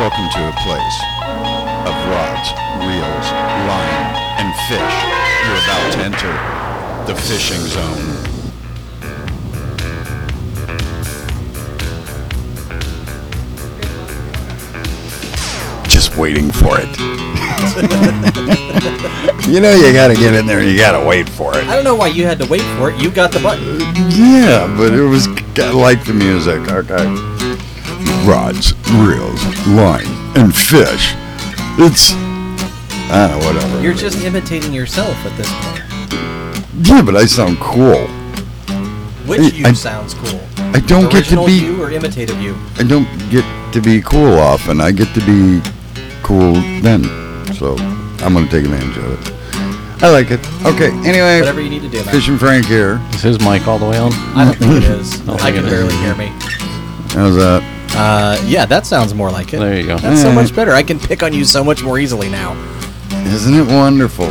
Welcome to a place of rods, reels, line, and fish. You're about to enter the fishing zone. Just waiting for it. You know you gotta get in there, you gotta wait for it. I don't know why you had to wait for it. You got the button. Yeah, but it was like the music. Okay. Rods, reels, line, and fish. It's, I don't know, whatever. You're just imitating yourself at this point. Yeah, but I sound cool. Which you sounds cool? I don't get to Original be you or imitative you? I don't get to be cool often. I get to be cool then. So I'm going to take advantage of it. I like it. Okay, anyway. Whatever you need to do, man. Fishing Frank here. Is his mic all the way on? I don't think it is. I can barely hear me. How's that? Yeah, that sounds more like it. There you go. That's so much better. I can pick on you so much more easily now. Isn't it wonderful?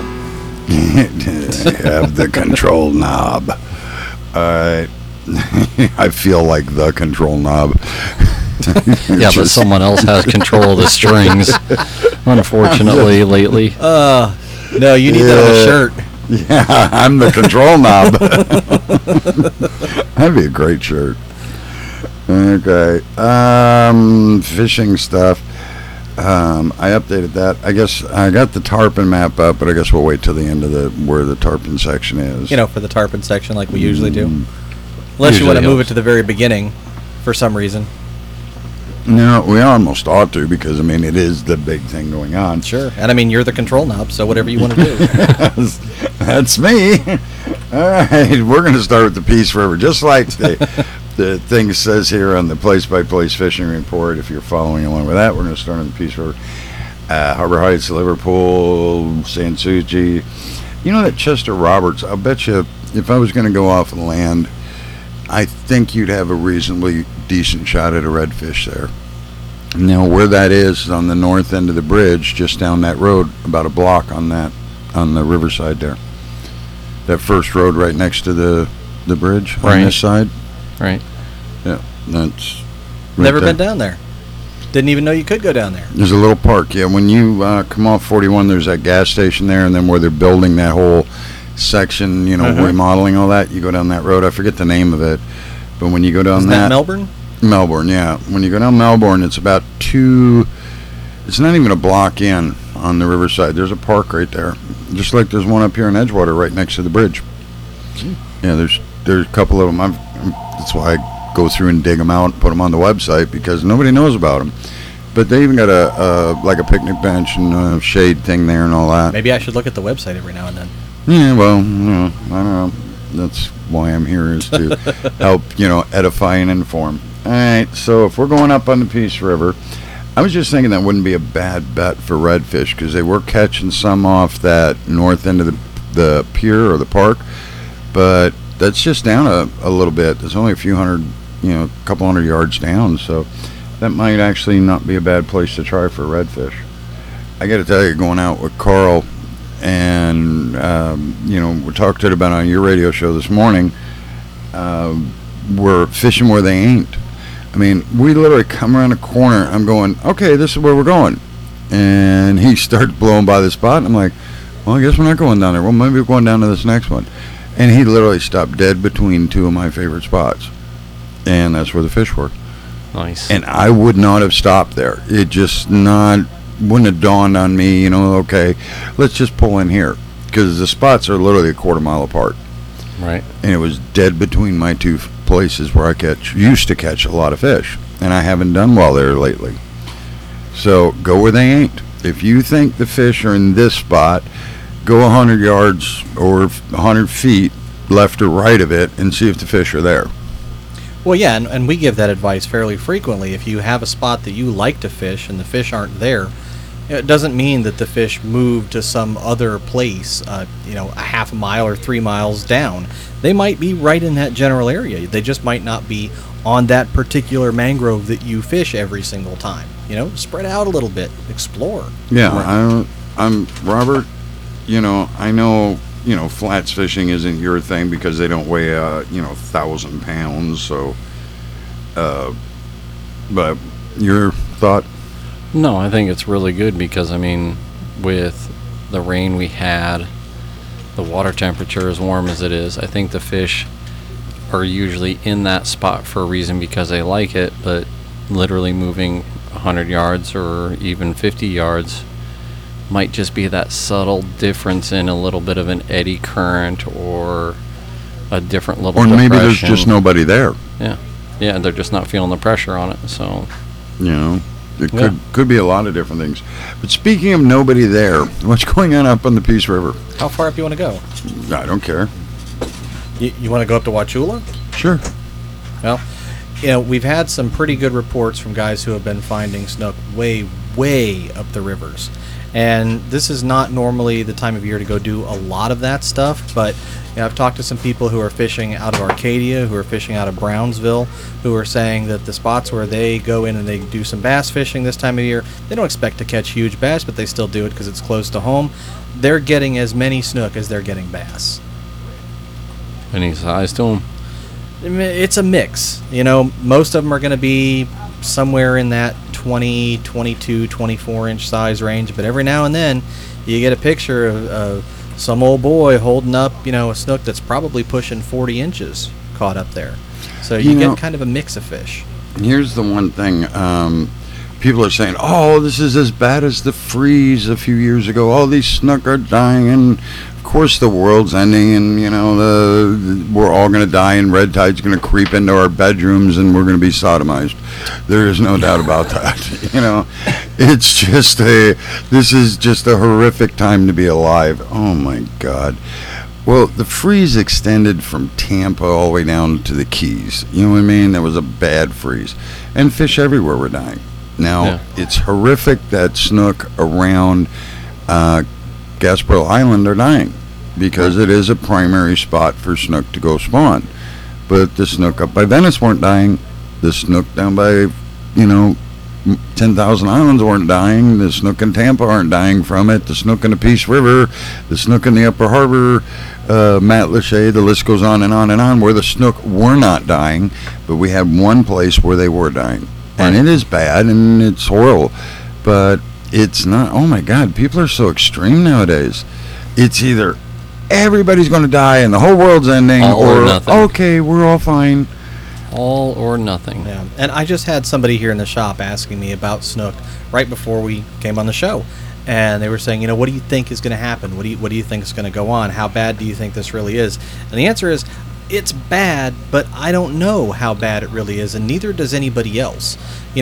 Have the control knob. Alright. I feel like the control knob. Yeah, but someone else has control of the strings, unfortunately, lately. No, you need that on a shirt. Yeah, I'm the control knob. That'd be a great shirt. Okay. Fishing stuff. I updated that. I guess I got the tarpon map up, but I guess we'll wait till the end of where the tarpon section is. You know, for the tarpon section like we usually do. Unless you want to move it to the very beginning for some reason. No, we almost ought to because, I mean, it is the big thing going on. Sure. And, I mean, you're the control knob, so whatever you want to do. That's me. All right. We're going to start with the Peace River, just like the thing says here on the place-by-place fishing report. If you're following along with that, we're going to start on the Peace River. Harbor Heights, Liverpool, Sanssouci. You know that Chester Roberts, I'll bet you if I was going to go off the land, I think you'd have a reasonably decent shot at a redfish there. Now, where that is on the north end of the bridge, just down that road, about a block on the riverside there. That first road right next to the bridge on this side. Right. Yeah, that's right. Never there. been down there. Didn't even know you could go down there. There's a little park. Yeah, when you come off 41, there's that gas station there, and then where they're building that whole section, you know, remodeling all that, you go down that road. I forget the name of it, but when you go down Isn't that Melbourne? Melbourne, yeah. When you go down Melbourne, it's about it's not even a block in on the riverside. There's a park right there, just like there's one up here in Edgewater right next to the bridge. Yeah, there's a couple of them. That's why I go through and dig them out and put them on the website because nobody knows about them. But they even got a picnic bench and a shade thing there and all that. Maybe I should look at the website every now and then. Yeah, well, I don't know. That's why I'm here, is to help, edify and inform. All right, so if we're going up on the Peace River, I was just thinking that wouldn't be a bad bet for redfish because they were catching some off that north end of the pier or the park, but that's just down a little bit. There's only a few hundred, a couple hundred yards down, so that might actually not be a bad place to try for redfish. I got to tell you, going out with Carl, and we talked about on your radio show this morning, we're fishing where they ain't. I mean, we literally come around a corner. I'm going, okay, this is where we're going. And he starts blowing by the spot. And I'm like, well, I guess we're not going down there. Well, maybe we're going down to this next one. And he literally stopped dead between two of my favorite spots. And that's where the fish were. Nice. And I would not have stopped there. It just wouldn't have dawned on me, okay, let's just pull in here. Because the spots are literally a quarter mile apart. Right. And it was dead between my two places where I used to catch a lot of fish, and I haven't done well there lately. So go where they ain't. If you think the fish are in this spot, go 100 yards or 100 feet left or right of it and see if the fish are there. Well, yeah, and we give that advice fairly frequently. If you have a spot that you like to fish and the fish aren't there, it doesn't mean that the fish moved to some other place, a half a mile or 3 miles down. They might be right in that general area. They just might not be on that particular mangrove that you fish every single time. Spread out a little bit, explore. Yeah, I'm Robert. I know, flats fishing isn't your thing because they don't weigh 1,000 pounds. So, but your thought? No, I think it's really good because, I mean, with the rain we had, the water temperature as warm as it is, I think the fish are usually in that spot for a reason because they like it, but literally moving 100 yards or even 50 yards might just be that subtle difference in a little bit of an eddy current or a different little Or depression. maybe there's just nobody there. Yeah, they're just not feeling the pressure on it, so... You know, it Yeah. could be a lot of different things. But speaking of nobody there, what's going on up on the Peace River? How far up you want to go? I don't care. You want to go up to Wauchula? Sure. Well, we've had some pretty good reports from guys who have been finding snook way, way up the rivers. And this is not normally the time of year to go do a lot of that stuff, but I've talked to some people who are fishing out of Arcadia, who are fishing out of Brownsville, who are saying that the spots where they go in and they do some bass fishing this time of year, they don't expect to catch huge bass, but they still do it because it's close to home. They're getting as many snook as they're getting bass. Any size to them? I mean, it's a mix. Most of them are going to be somewhere in that 20, 22, 24-inch size range, but every now and then you get a picture of some old boy holding up, a snook that's probably pushing 40 inches caught up there. So you get kind of a mix of fish. Here's the one thing. People are saying, oh, this is as bad as the freeze a few years ago. All these snook are dying, and of course the world's ending, and we're all going to die, and red tide's going to creep into our bedrooms, and we're going to be sodomized. There is no doubt about that. It's just this is just a horrific time to be alive. Oh my God. Well, the freeze extended from Tampa all the way down to the Keys. You know what I mean? There was a bad freeze, and fish everywhere were dying. Now, It's horrific that snook around Gasparilla Island are dying because it is a primary spot for snook to go spawn. But the snook up by Venice weren't dying. The snook down by, 10,000 Islands weren't dying. The snook in Tampa aren't dying from it. The snook in the Peace River, the snook in the Upper Harbor, Matlacha, the list goes on and on and on, where the snook were not dying, but we had one place where they were dying. And it is bad, and it's horrible, but it's not. Oh my God, people are so extreme nowadays. It's either everybody's going to die and the whole world's ending, or nothing. Okay, we're all fine. All or nothing. Yeah, and I just had somebody here in the shop asking me about snook right before we came on the show, and they were saying, what do you think is going to happen? What do you think is going to go on? How bad do you think this really is? And the answer is, it's bad, but I don't know how bad it really is, and neither does anybody else.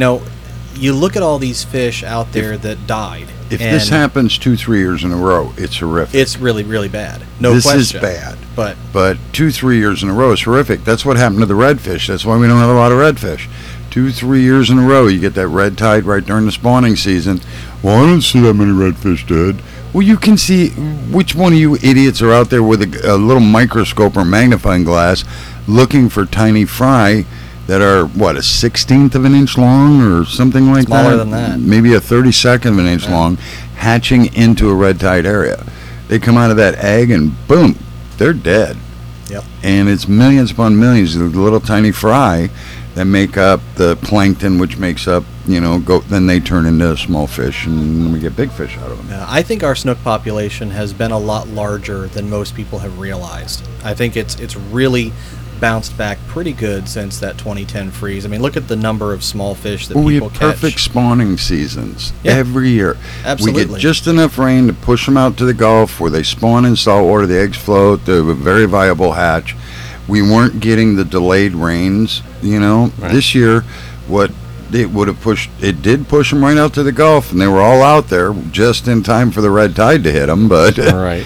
You look at all these fish out there that died. If this happens 2-3 years in a row, it's horrific. It's really, really bad. No this question. This is bad. But 2-3 years in a row is horrific. That's what happened to the redfish. That's why we don't have a lot of redfish. 2-3 years in a row, you get that red tide right during the spawning season. Well, I don't see that many redfish dead. Well, you can see which one of you idiots are out there with a little microscope or magnifying glass looking for tiny fry that are, a 1/16 of an inch long or something like Smaller than that. Maybe a 32nd of an inch long, hatching into a red tide area. They come out of that egg and boom, they're dead. Yep. And it's millions upon millions of little tiny fry that make up the plankton, which makes up, then they turn into small fish, and we get big fish out of them. Yeah, I think our snook population has been a lot larger than most people have realized. I think it's really bounced back pretty good since that 2010 freeze. I mean, look at the number of small fish that We people have catch. perfect spawning seasons Yeah. every year. Absolutely. We get just enough rain to push them out to the Gulf where they spawn in salt water, the eggs float, they're a very viable hatch. We weren't getting the delayed rains, Right. This year, what it would have pushed, it did push them right out to the Gulf, and they were all out there just in time for the red tide to hit them, but, Right.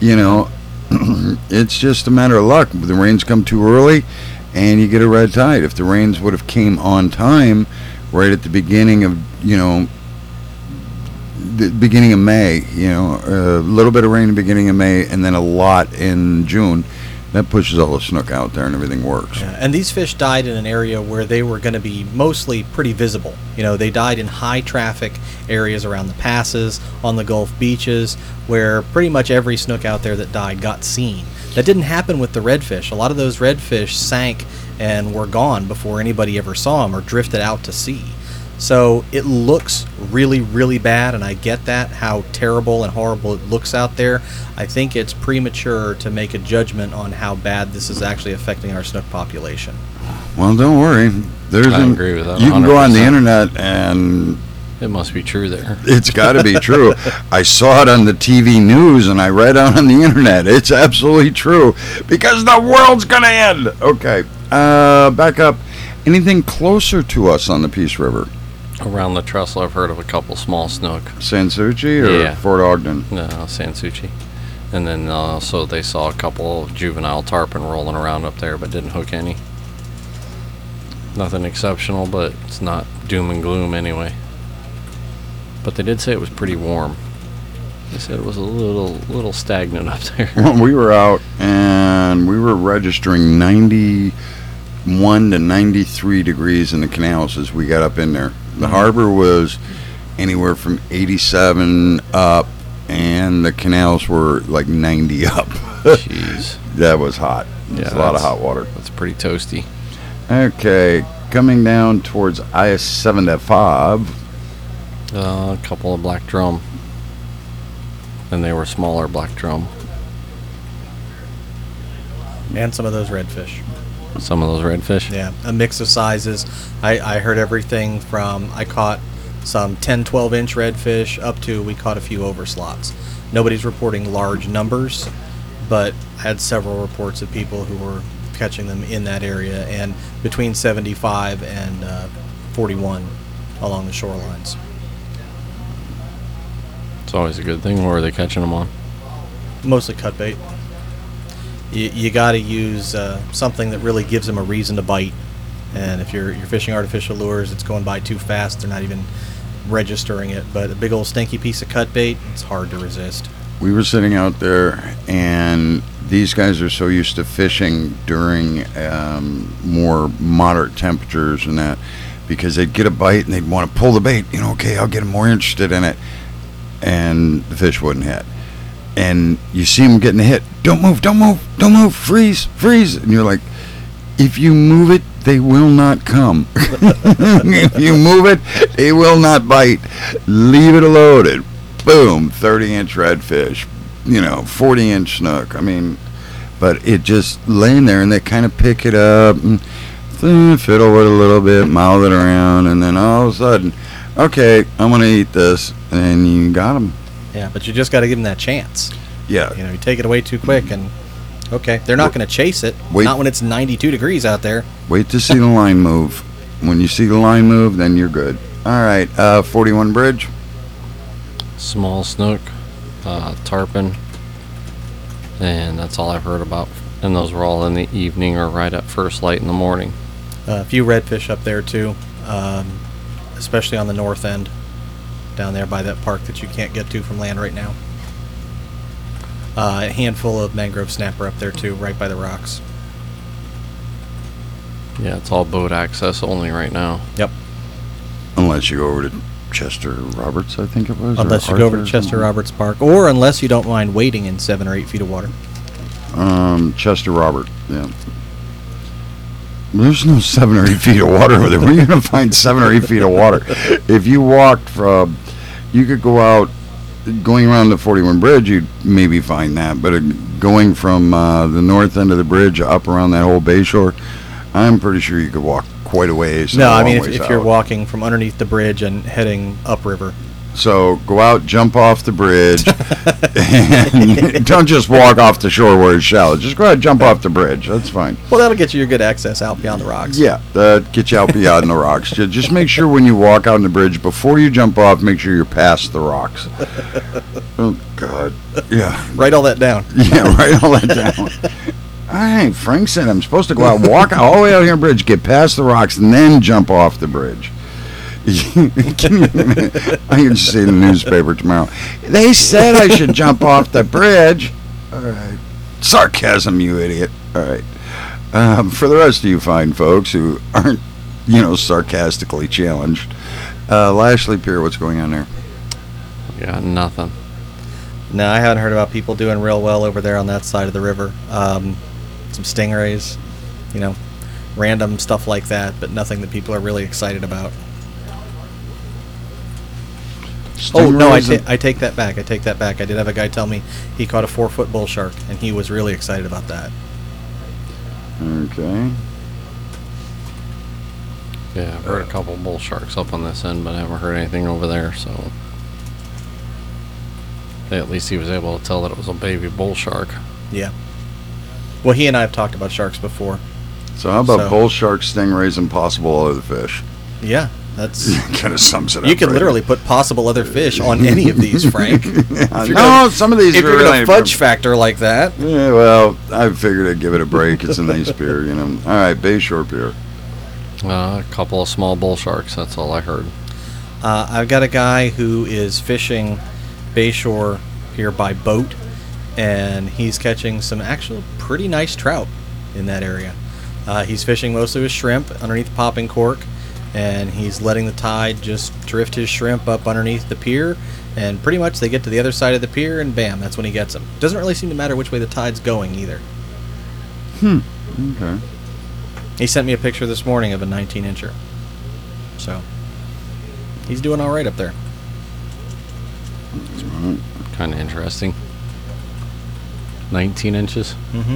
it's just a matter of luck. The rains come too early, and you get a red tide. If the rains would have came on time, right at the beginning of, the beginning of May, a little bit of rain in the beginning of May, and then a lot in June, that pushes all the snook out there and everything works. Yeah, and these fish died in an area where they were going to be mostly pretty visible. They died in high traffic areas around the passes, on the Gulf beaches, where pretty much every snook out there that died got seen. That didn't happen with the redfish. A lot of those redfish sank and were gone before anybody ever saw them or drifted out to sea. So it looks really, really bad, and I get that, how terrible and horrible it looks out there. I think it's premature to make a judgment on how bad this is actually affecting our snook population. Well, don't worry. I agree with that. You can go on the 100%. internet and It must be true there. it's got to be true. I saw it on the TV news and I read it on the internet. It's absolutely true because the world's going to end. Okay, back up. Anything closer to us on the Peace River? Around the trestle, I've heard of a couple small snook. Sansucci or Yeah. Fort Ogden? No, Sansucci. And then also they saw a couple of juvenile tarpon rolling around up there, but didn't hook any. Nothing exceptional, but it's not doom and gloom anyway. But they did say it was pretty warm. They said it was a little stagnant up there. Well, we were out and we were registering 91 to 93 degrees in the canals as we got up in there. The harbor was anywhere from 87 up, and the canals were like 90 up. Jeez. That was hot. Yeah, It's a lot of that's- hot water. That's pretty toasty. Okay, coming down towards I-75. A couple of black drum. And they were smaller black drum. And some of those redfish. Some of those redfish. Yeah, a mix of sizes. I heard everything from, I caught some 10, 12-inch redfish up to we caught a few overslots. Nobody's reporting large numbers, but I had several reports of people who were catching them in that area and between 75 and 41 along the shorelines. It's always a good thing. Where are they catching them on? Mostly cut bait. You got to use something that really gives them a reason to bite. And if you're fishing artificial lures, it's going by too fast. They're not even registering it. But a big old stinky piece of cut bait, it's hard to resist. We were sitting out there, and these guys are so used to fishing during more moderate temperatures and that, because they'd get a bite and they'd want to pull the bait. Okay, I'll get them more interested in it. And the fish wouldn't hit. And you see them getting hit. Don't move, don't move, don't move, freeze, freeze. And you're like, if you move it, they will not come. If you move it, they will not bite. Leave it alone. And boom, 30-inch redfish, 40-inch snook. I mean, but it just laying there, and they kind of pick it up and fiddle with it a little bit, mouth it around, and then all of a sudden, okay, I'm going to eat this. And you got them. Yeah, but you just got to give them that chance. Yeah. You take it away too quick, and okay, they're not going to chase it. Wait. Not when it's 92 degrees out there. Wait to see the line move. When you see the line move, then you're good. All right, 41 Bridge. Small snook, tarpon, and that's all I've heard about. And those were all in the evening or right at first light in the morning. A few redfish up there too, especially on the north end, down there by that park that you can't get to from land right now. A handful of mangrove snapper up there too, right by the rocks. Yeah, it's all boat access only right now. Yep. Unless you go over to Chester Roberts, I think it was. Unless or you go over to Arthur or Chester something. Roberts Park, or unless you don't mind wading in 7 or 8 feet of water. Chester Robert, yeah. There's no 7 or 8 feet of water over there. Where are you going to find 7 or 8 feet of water? If you walked from, you could go out, going around the 41 Bridge, you'd maybe find that. But going from the north end of the bridge up around that whole bayshore, I'm pretty sure you could walk quite a ways. No, a I long mean ways if you're out. walking from underneath the bridge and heading upriver. So go out, jump off the bridge, and don't just walk off the shore where it's shallow. Just go ahead, jump off the bridge. That's fine. Well, that'll get you your good access out beyond the rocks. Yeah, get you out beyond the rocks. Just make sure when you walk out on the bridge, before you jump off, make sure you're past the rocks. Oh, God. Yeah. Write all that down. Yeah, write all that down. All right, Frank said I'm supposed to go out, walk all the way out here on the bridge, get past the rocks, and then jump off the bridge. I can see in the newspaper tomorrow. They said I should jump off the bridge. All right. Sarcasm, you idiot. All right. For the rest of you fine folks who aren't, sarcastically challenged, Lashley Pier, what's going on there? Yeah, nothing. No, I haven't heard about people doing real well over there on that side of the river. Some stingrays, random stuff like that, but nothing that people are really excited about. Oh no, Stingrays I take that back. I take that back. I did have a guy tell me he caught a 4-foot bull shark, and he was really excited about that. Okay. Yeah, I've heard a couple bull sharks up on this end, but I haven't heard anything over there, so. At least he was able to tell that it was a baby bull shark. Yeah. Well, he and I have talked about sharks before. So how about So- bull sharks, stingrays, and possible other fish? Yeah, that's. Kind of sums it up. You could right? literally put possible other fish on any of these, Frank. Yeah, you're no, gonna- some of these If are you're really going to fudge factor like that. Yeah, well, I figured I'd give it a break. It's a nice pier, you know. All right, Bayshore Pier. A couple of small bull sharks, that's all I heard. I've got a guy who is fishing Bayshore here by boat, and he's catching some actual pretty nice trout in that area. He's fishing mostly with shrimp underneath popping cork, and he's letting the tide just drift his shrimp up underneath the pier, and pretty much they get to the other side of the pier, and bam, that's when he gets them. Doesn't really seem to matter which way the tide's going either. Okay. He sent me a picture this morning of a 19-incher. So, he's doing all right up there. Kind of interesting. 19 inches. Mm-hmm.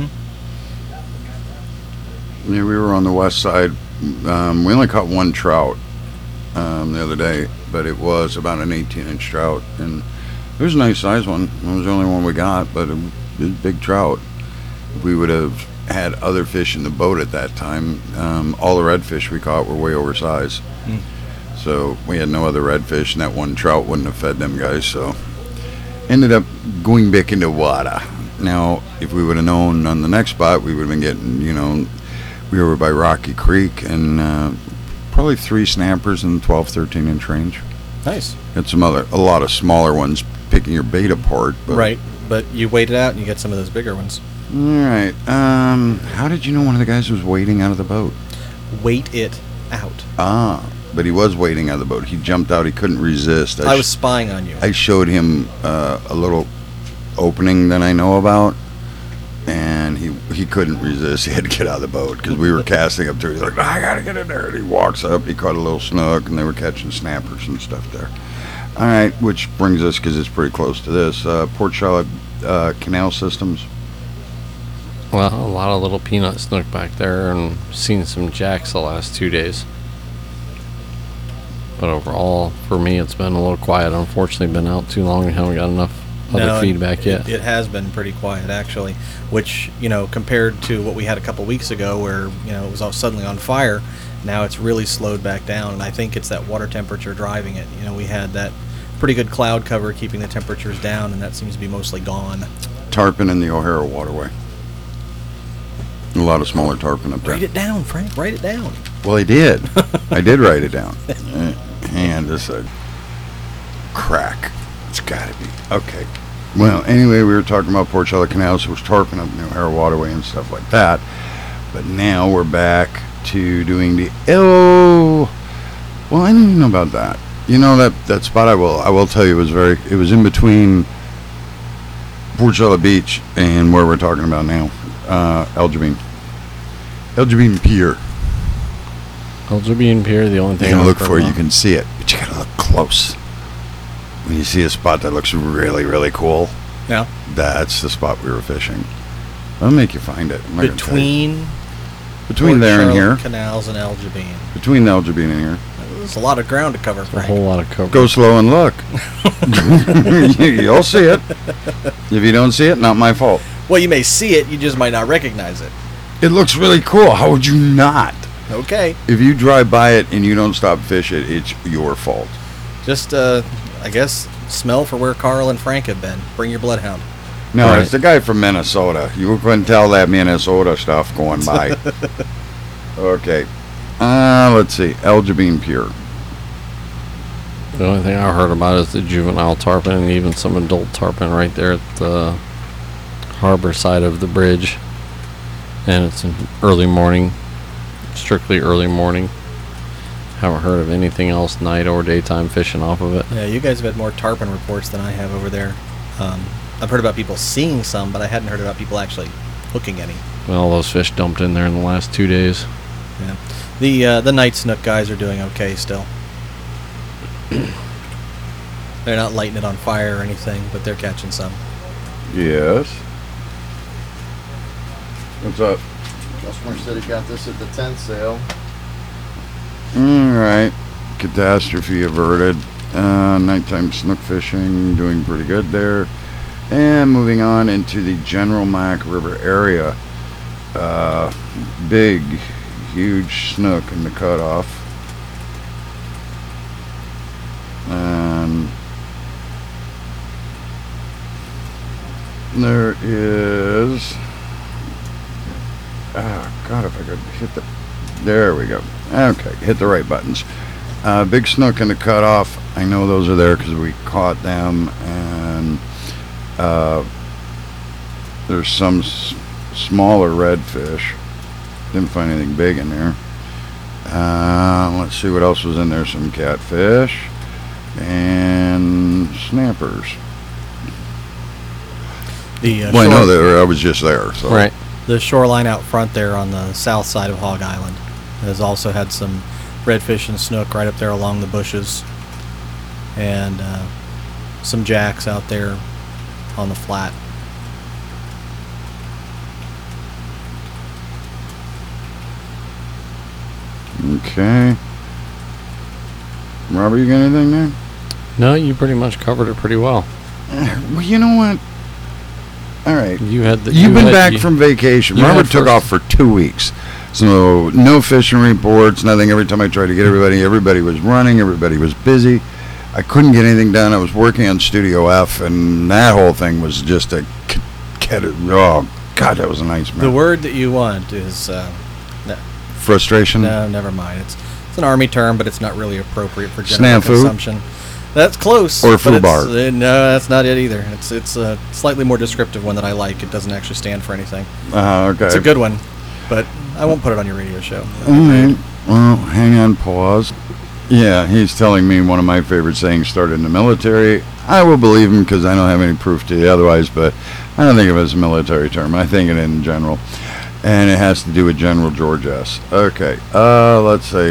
Yeah, we were on the west side. We only caught one trout the other day, but it was about an 18-inch trout, and it was a nice size one. It was the only one we got, but it was a big trout. If we would have had other fish in the boat at that time, all the redfish we caught were way oversized. Mm. So we had no other redfish, and that one trout wouldn't have fed them guys, so ended up going back into water. Now, if we would have known on the next spot, we would have been getting, you know, we were by Rocky Creek, and probably 3 snappers in the 12, 13-inch range. Nice. Had a lot of smaller ones picking your bait apart. But, Right, but you wait it out and you get some of those bigger ones. All right. How did you know one of the guys was waiting out of the boat? Wait it out. But he was waiting out of the boat. He jumped out. He couldn't resist. I was spying on you. I showed him a little opening that I know about, and he couldn't resist. He had to get out of the boat because we were casting up to it. He's like, I gotta get in there. And he walks up. He caught a little snook, and they were catching snappers and stuff there. All right, which brings us, because it's pretty close to this, Port Charlotte Canal Systems. Well, a lot of little peanut snook back there, and seen some jacks the last 2 days. But overall, for me, it's been a little quiet. Unfortunately, been out too long and haven't got enough other feedback yet. It has been pretty quiet, actually, which, you know, compared to what we had a couple weeks ago where, you know, it was all suddenly on fire, now it's really slowed back down, and I think it's that water temperature driving it. You know, we had that pretty good cloud cover keeping the temperatures down, and that seems to be mostly gone. Tarpon in the O'Hara Waterway. A lot of smaller tarpon up there. Write it down, Frank. Write it down. Well, I did. I did write it down. And just a crack. It's got to be. Okay. Well, anyway, we were talking about Port Charlotte Canal, so it was tarpon up in the O'Hara Waterway and stuff like that. But now we're back to doing the well, I didn't even know about that. You know, that spot I will tell you was it was in between Port Charlotte Beach and where we're talking about now, El Jabin Pier. El Jabin Pier, the only You thing can I've look heard for it, you about- can see it, but you gotta look close. When you see a spot that looks really, really cool, Yeah. that's the spot we were fishing. I'll make you find it. I'm not gonna tell you. Between Port there and Charlotte here, Canals and El Jabin. between El Jabin and here. There's a lot of ground to cover, a Frank. whole lot of cover. Go slow and look. You'll see it. If you don't see it, not my fault. Well, you may see it, you just might not recognize it. It looks really cool. How would you not? Okay. If you drive by it and you don't stop fish it, it's your fault. Just, I guess, smell for where Carl and Frank have been. Bring your bloodhound. No, Right. it's the guy from Minnesota. You couldn't tell that Minnesota stuff going by. Okay. Let's see. El Jabin Pier. The only thing I heard about is the juvenile tarpon and even some adult tarpon right there at the harbor side of the bridge. And it's an early morning, strictly early morning. Haven't heard of anything else night or daytime fishing off of it. Yeah, you guys have had more tarpon reports than I have over there. I've heard about people seeing some, but I hadn't heard about people actually hooking any. Well, those fish dumped in there in the last 2 days. Yeah. The night snook guys are doing okay still. They're not lighting it on fire or anything, but they're catching some. Yes. What's up? Customer said he got this at the tent sale. All right. Catastrophe averted. Nighttime snook fishing, doing pretty good there. And moving on into the General Mack River area. Big, huge snook in the cutoff. And there is... Oh, God, if I could hit the... There we go. Okay, hit the right buttons. Big snook in the cutoff. I know those are there because we caught them, and there's some smaller redfish. Didn't find anything big in there. Let's see what else was in there. Some catfish and snappers. Well, I know that I was just there. So. Right. The shoreline out front there on the south side of Hog Island has also had some redfish and snook right up there along the bushes, and some jacks out there on the flat. Okay. Robert, you got anything there? No, you pretty much covered it pretty well. Well, you know what? All right. You've been back from vacation. you had Robert took first- off for 2 weeks. So no fishing reports, nothing. Every time I tried to get everybody was running, everybody was busy. I couldn't get anything done. I was working on Studio F, and that whole thing was just a... Oh, God, that was a nightmare. The word that you want is... Frustration? No, never mind. It's an Army term, but it's not really appropriate for general Snafu? consumption. That's close. Or but foobar? No, that's not it either. It's a slightly more descriptive one that I like. It doesn't actually stand for anything. Okay. It's a good one, but I won't put it on your radio show. All right. Well, hang on, pause. Yeah, he's telling me one of my favorite sayings started in the military. I will believe him because I don't have any proof to the otherwise, but I don't think of it as a military term. I think it in general. And it has to do with General George S. Okay, let's see.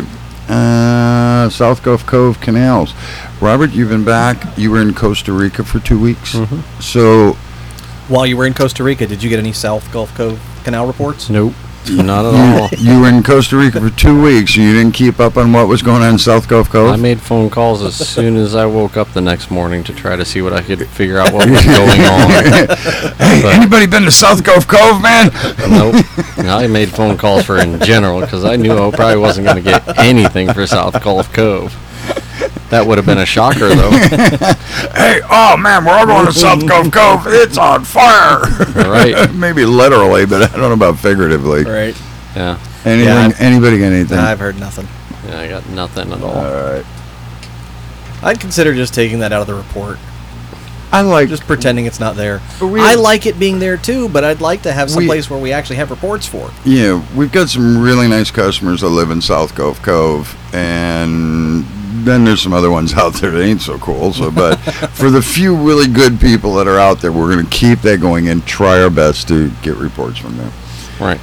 South Gulf Cove canals. Robert, you've been back. You were in Costa Rica for 2 weeks. Mm-hmm. So, While you were in Costa Rica, did you get any South Gulf Cove canal reports? Nope, not at all. you were in Costa Rica for 2 weeks, and you didn't keep up on what was going on in South Gulf Cove? I made phone calls as soon as I woke up the next morning to try to see what I could figure out what was going on. Hey, But- anybody been to South Gulf Cove, man? Nope. I made phone calls for in general because I knew I probably wasn't going to get anything for South Gulf Cove. That would have been a shocker, though. Hey, oh man, we're all going to South Gulf Cove. It's on fire. Right. Maybe literally, but I don't know about figuratively. Right. Yeah. Anything? Yeah, Anybody got anything? I've heard nothing. Yeah, I got nothing at all. All right. I'd consider just taking that out of the report. I like Just pretending it's not there. But we- I like it being there too, but I'd like to have some We- place where we actually have reports for it. Yeah, we've got some really nice customers that live in South Gulf Cove, and then there's some other ones out there that ain't so cool. So, but for the few really good people that are out there, we're going to keep that going and try our best to get reports from them. Right.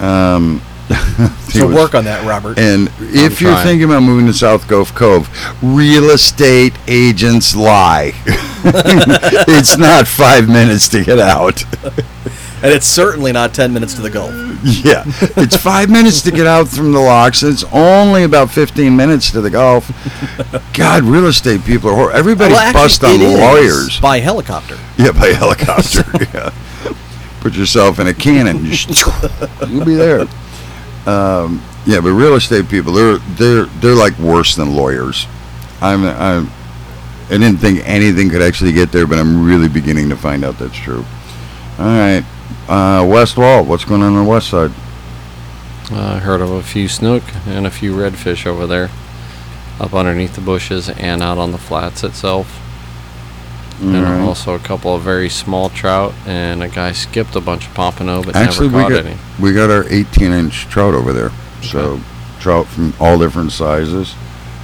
So work on that, Robert. And if you're trying. thinking about moving to South Gulf Cove, real estate agents lie. It's not 5 minutes to get out. And it's certainly not 10 minutes to the Gulf. Yeah, it's 5 minutes to get out from the locks. It's only about 15 minutes to the Gulf. God, real estate people are horrible. Everybody Well, actually, bust on it is lawyers. by helicopter. Yeah, by helicopter. Yeah, put yourself in a cannon. Just, you'll be there. Yeah, but real estate people, they're like worse than lawyers. I didn't think anything could actually get there, but I'm really beginning to find out that's true. All right, West Wall. What's going on the west side? I heard of a few snook and a few redfish over there, up underneath the bushes and out on the flats itself. And All right. also a couple of very small trout, and a guy skipped a bunch of pompano but Actually, never caught any. we got our 18-inch trout over there. So Okay. trout from all different sizes.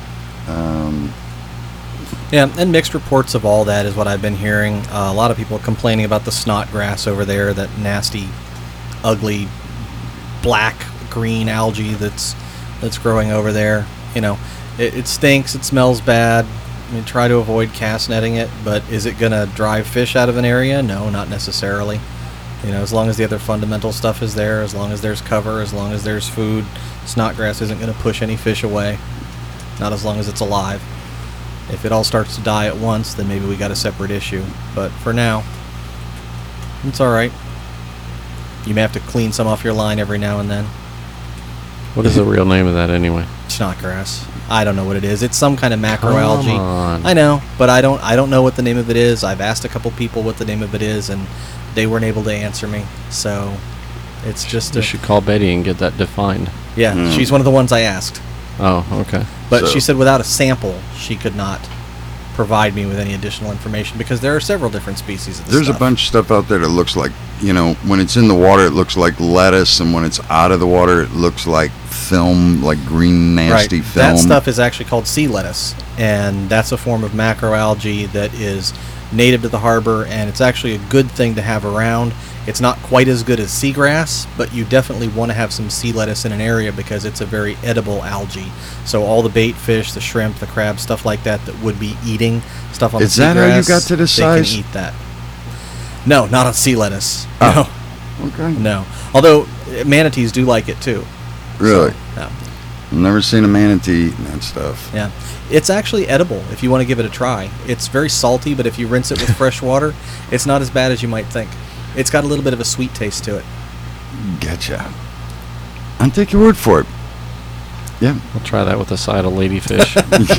Yeah, and mixed reports of all that is what I've been hearing. A lot of people complaining about the snot grass over there, that nasty, ugly, black-green algae that's growing over there. You know, it stinks, it smells bad, I mean, try to avoid cast netting it, but is it going to drive fish out of an area? No, not necessarily. You know, as long as the other fundamental stuff is there, as long as there's cover, as long as there's food, snodgrass isn't going to push any fish away. Not as long as it's alive. If it all starts to die at once, then maybe we got a separate issue. But for now, it's all right. You may have to clean some off your line every now and then. What is the real name of that anyway? Snodgrass. I don't know what it is. It's some kind of macroalgae. Come on. I know, but I don't know what the name of it is. I've asked a couple people what the name of it is, and they weren't able to answer me. So it's just You should call Betty and get that defined. yeah. She's one of the ones I asked, Oh, okay. but So- she said without a sample, she could not provide me with any additional information because there are several different species of this There's stuff. a bunch of stuff out there that looks like, you know, when it's in the water, it looks like lettuce, and when it's out of the water, it looks like film, like green, nasty right. film. That stuff is actually called sea lettuce, and that's a form of macroalgae that is native to the harbor, and it's actually a good thing to have around. It's not quite as good as seagrass, but you definitely want to have some sea lettuce in an area because it's a very edible algae. So all the bait fish, the shrimp, the crab, stuff like that would be eating stuff on Is the seagrass. that how you got to this they size? can eat that. No, not on sea lettuce. Oh. Okay. No, no. Although manatees do like it too. Really? So, yeah. I've never seen a manatee eating that stuff. Yeah. It's actually edible if you want to give it a try. It's very salty, but if you rinse it with fresh water, it's not as bad as you might think. It's got a little bit of a sweet taste to it. Getcha. I'll take your word for it. Yeah. I'll try that with a side of ladyfish.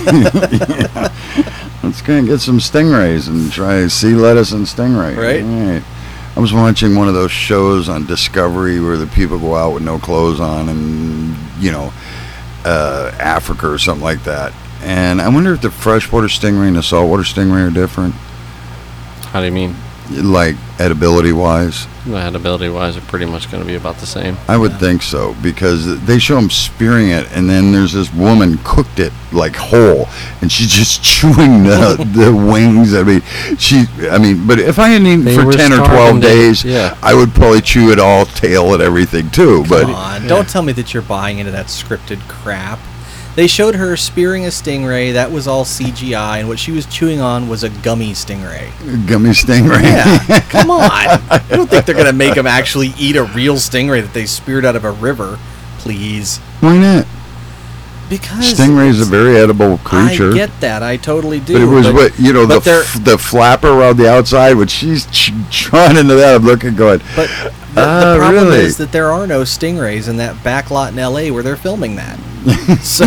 Let's go and get some stingrays and try sea lettuce and stingray. Right. All right. I was watching one of those shows on Discovery where the people go out with no clothes on and, you know, Africa or something like that. And I wonder if the freshwater stingray and the saltwater stingray are different, How do you mean? like edibility-wise. The edibility-wise are pretty much going to be about the same. I would Yeah. think so, because they show them spearing it, and then there's this woman cooked it like whole, and she's just chewing the wings. I mean, but if I hadn't eaten They for were 10 or 12 starving to- days, yeah. I would probably chew it all, tail and everything too. But Come on, don't tell me that you're buying into that scripted crap. They showed her spearing a stingray. That was all CGI, and what she was chewing on was a gummy stingray. gummy stingray. Yeah, come on. I don't think they're going to make them actually eat a real stingray that they speared out of a river. Please. Why not? Because Stingray is a it's- very edible creature. I get that. I totally do. but it was what, you know, but they're- the flapper around the outside, when she's trying into that, I'm looking going, But the problem really? is that there are no stingrays in that back lot in L.A. where they're filming that. So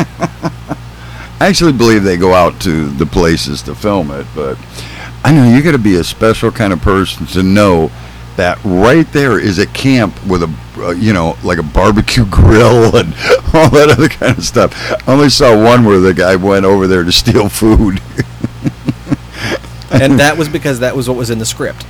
I actually believe they go out to the places to film it, but I know you got to be a special kind of person to know that right there is a camp with a, you know, like a barbecue grill and all that other kind of stuff. I only saw one where the guy went over there to steal food. and that was because that was what was in the script.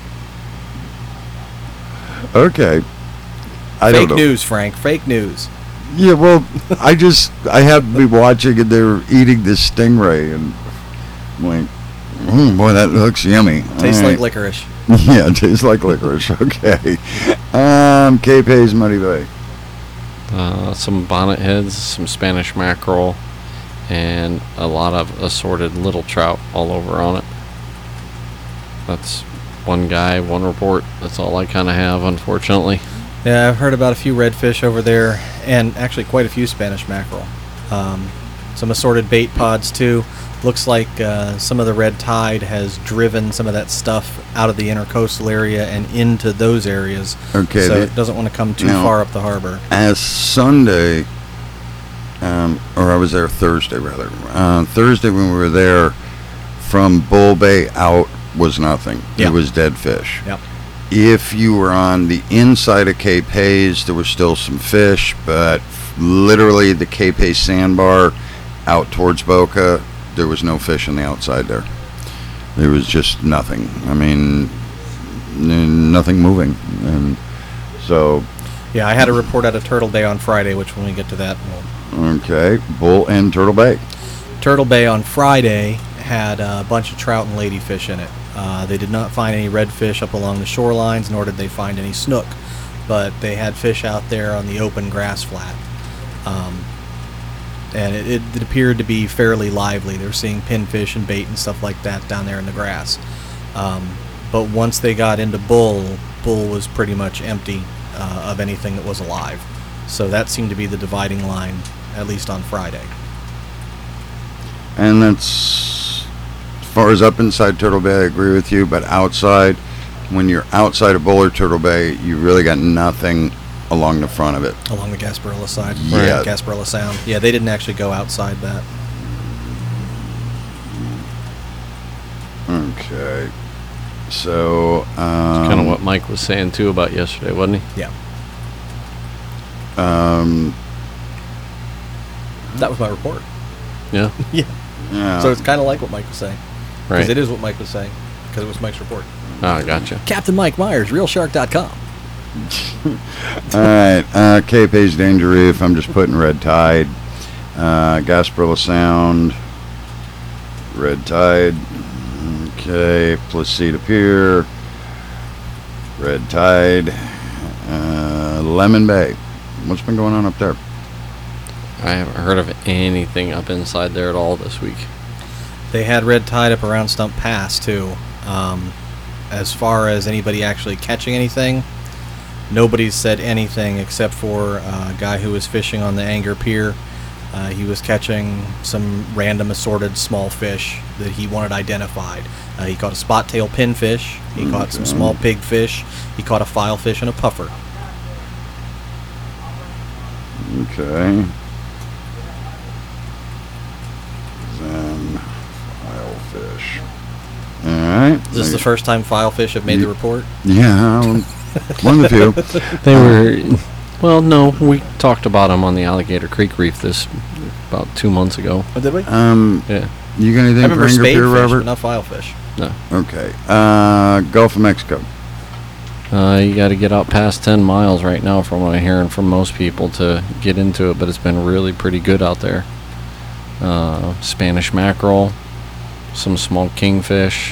Okay. I Fake don't know. news, Frank. Fake news. Yeah, well, I have to be watching and they're eating this stingray and I'm like, boy, that looks yummy. Tastes All like right. licorice. Yeah, it tastes like licorice. Okay. Cape Hayes, Muddy Bay. Some bonnet heads, some Spanish mackerel, and a lot of assorted little trout all over on it. That's one guy, one report. That's all I kind of have, unfortunately. Yeah, I've heard about a few redfish over there, and actually quite a few Spanish mackerel. Some assorted bait pods too. Looks like some of the red tide has driven some of that stuff out of the intercoastal area and into those areas. Okay, So the- it doesn't want to come too now- far up the harbor. As Sunday, or I was there Thursday rather. Thursday when we were there, from Bull Bay out was nothing. Yeah. It was dead fish. Yep. If you were on the inside of Cape Hayes, there was still some fish, but literally the Cape Hayes sandbar out towards Boca, there was no fish on the outside there. There was just nothing. I mean, nothing moving. And so, Yeah, I had a report out of Turtle Bay on Friday, which when we get to that, we'll okay, Bull and Turtle Bay. Turtle Bay on Friday had a bunch of trout and ladyfish in it. They did not find any redfish up along the shorelines, nor did they find any snook, but they had fish out there on the open grass flat. and it appeared to be fairly lively. They're seeing pinfish and bait and stuff like that down there in the grass. But once they got into Bull was pretty much empty of anything that was alive. So that seemed to be the dividing line, at least on Friday. And that's, as far as up inside Turtle Bay, I agree with you, but outside, when you're outside of Bull or Turtle Bay, you really got nothing along the front of it. Along the Gasparilla side? Yeah. Right, Gasparilla Sound. Yeah, they didn't actually go outside that. Okay. So, It's kind of what Mike was saying too about yesterday, wasn't he? Yeah. Um, That was my report. Yeah. Yeah. yeah. So it's kind of like what Mike was saying. Because Right. it is what Mike was saying. Because it was Mike's report. Ah, gotcha. Captain Mike Myers, RealShark.com. All right, Cape Hayes Danger Reef. I'm just putting red tide. Gasparilla Sound, red tide. Okay, Placida Pier, red tide. Lemon Bay. What's been going on up there? I haven't heard of anything up inside there at all this week. They had red tide up around Stump Pass, too. As far as anybody actually catching anything, nobody's said anything except for a guy who was fishing on the Anger Pier. He was catching some random assorted small fish that he wanted identified. He caught a spot-tail pinfish. He caught some small pigfish. He caught a filefish and a puffer. Okay. Then filefish. All right. Is this the first time filefish have made the report? Yeah, one of the few. They were, well, no, we talked about them on the Alligator Creek Reef about 2 months ago. Oh, did we? Yeah. You got anything I for remember Anger Pier, spadefish, Robert? but not filefish. No. Okay. Gulf of Mexico. You got to get out past 10 miles right now from what I'm hearing from most people to get into it, but it's been really pretty good out there. Spanish mackerel, some small kingfish,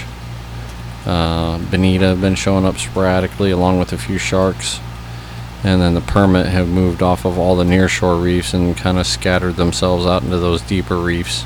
bonita have been showing up sporadically along with a few sharks, and then the permit have moved off of all the nearshore reefs and kind of scattered themselves out into those deeper reefs.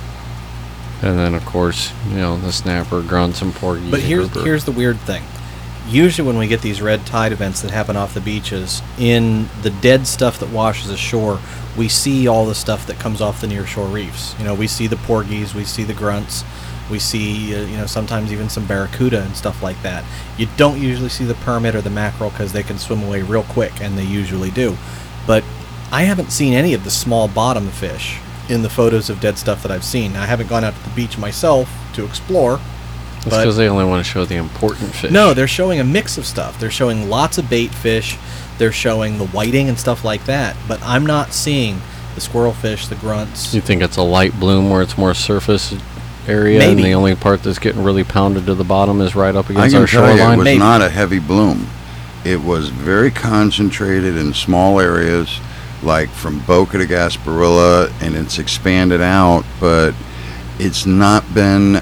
And then of course, the snapper, grunts, and porgies. But here's the weird thing. Usually when we get these red tide events that happen off the beaches, in the dead stuff that washes ashore, we see all the stuff that comes off the nearshore reefs. We see the porgies, we see the grunts, we see, sometimes even some barracuda and stuff like that. You don't usually see the permit or the mackerel because they can swim away real quick, and they usually do. But I haven't seen any of the small bottom fish in the photos of dead stuff that I've seen. I haven't gone out to the beach myself to explore. That's because they only want to show the important fish. No, they're showing a mix of stuff. They're showing lots of bait fish. They're showing the whiting and stuff like that. But I'm not seeing the squirrelfish, the grunts. You think it's a light bloom where it's more surface area, Maybe. and the only part that's getting really pounded to the bottom is right up I against can our tell you, it shoreline? was Maybe. not a heavy bloom. It was very concentrated in small areas, like from Boca to Gasparilla, and it's expanded out, but it's not been,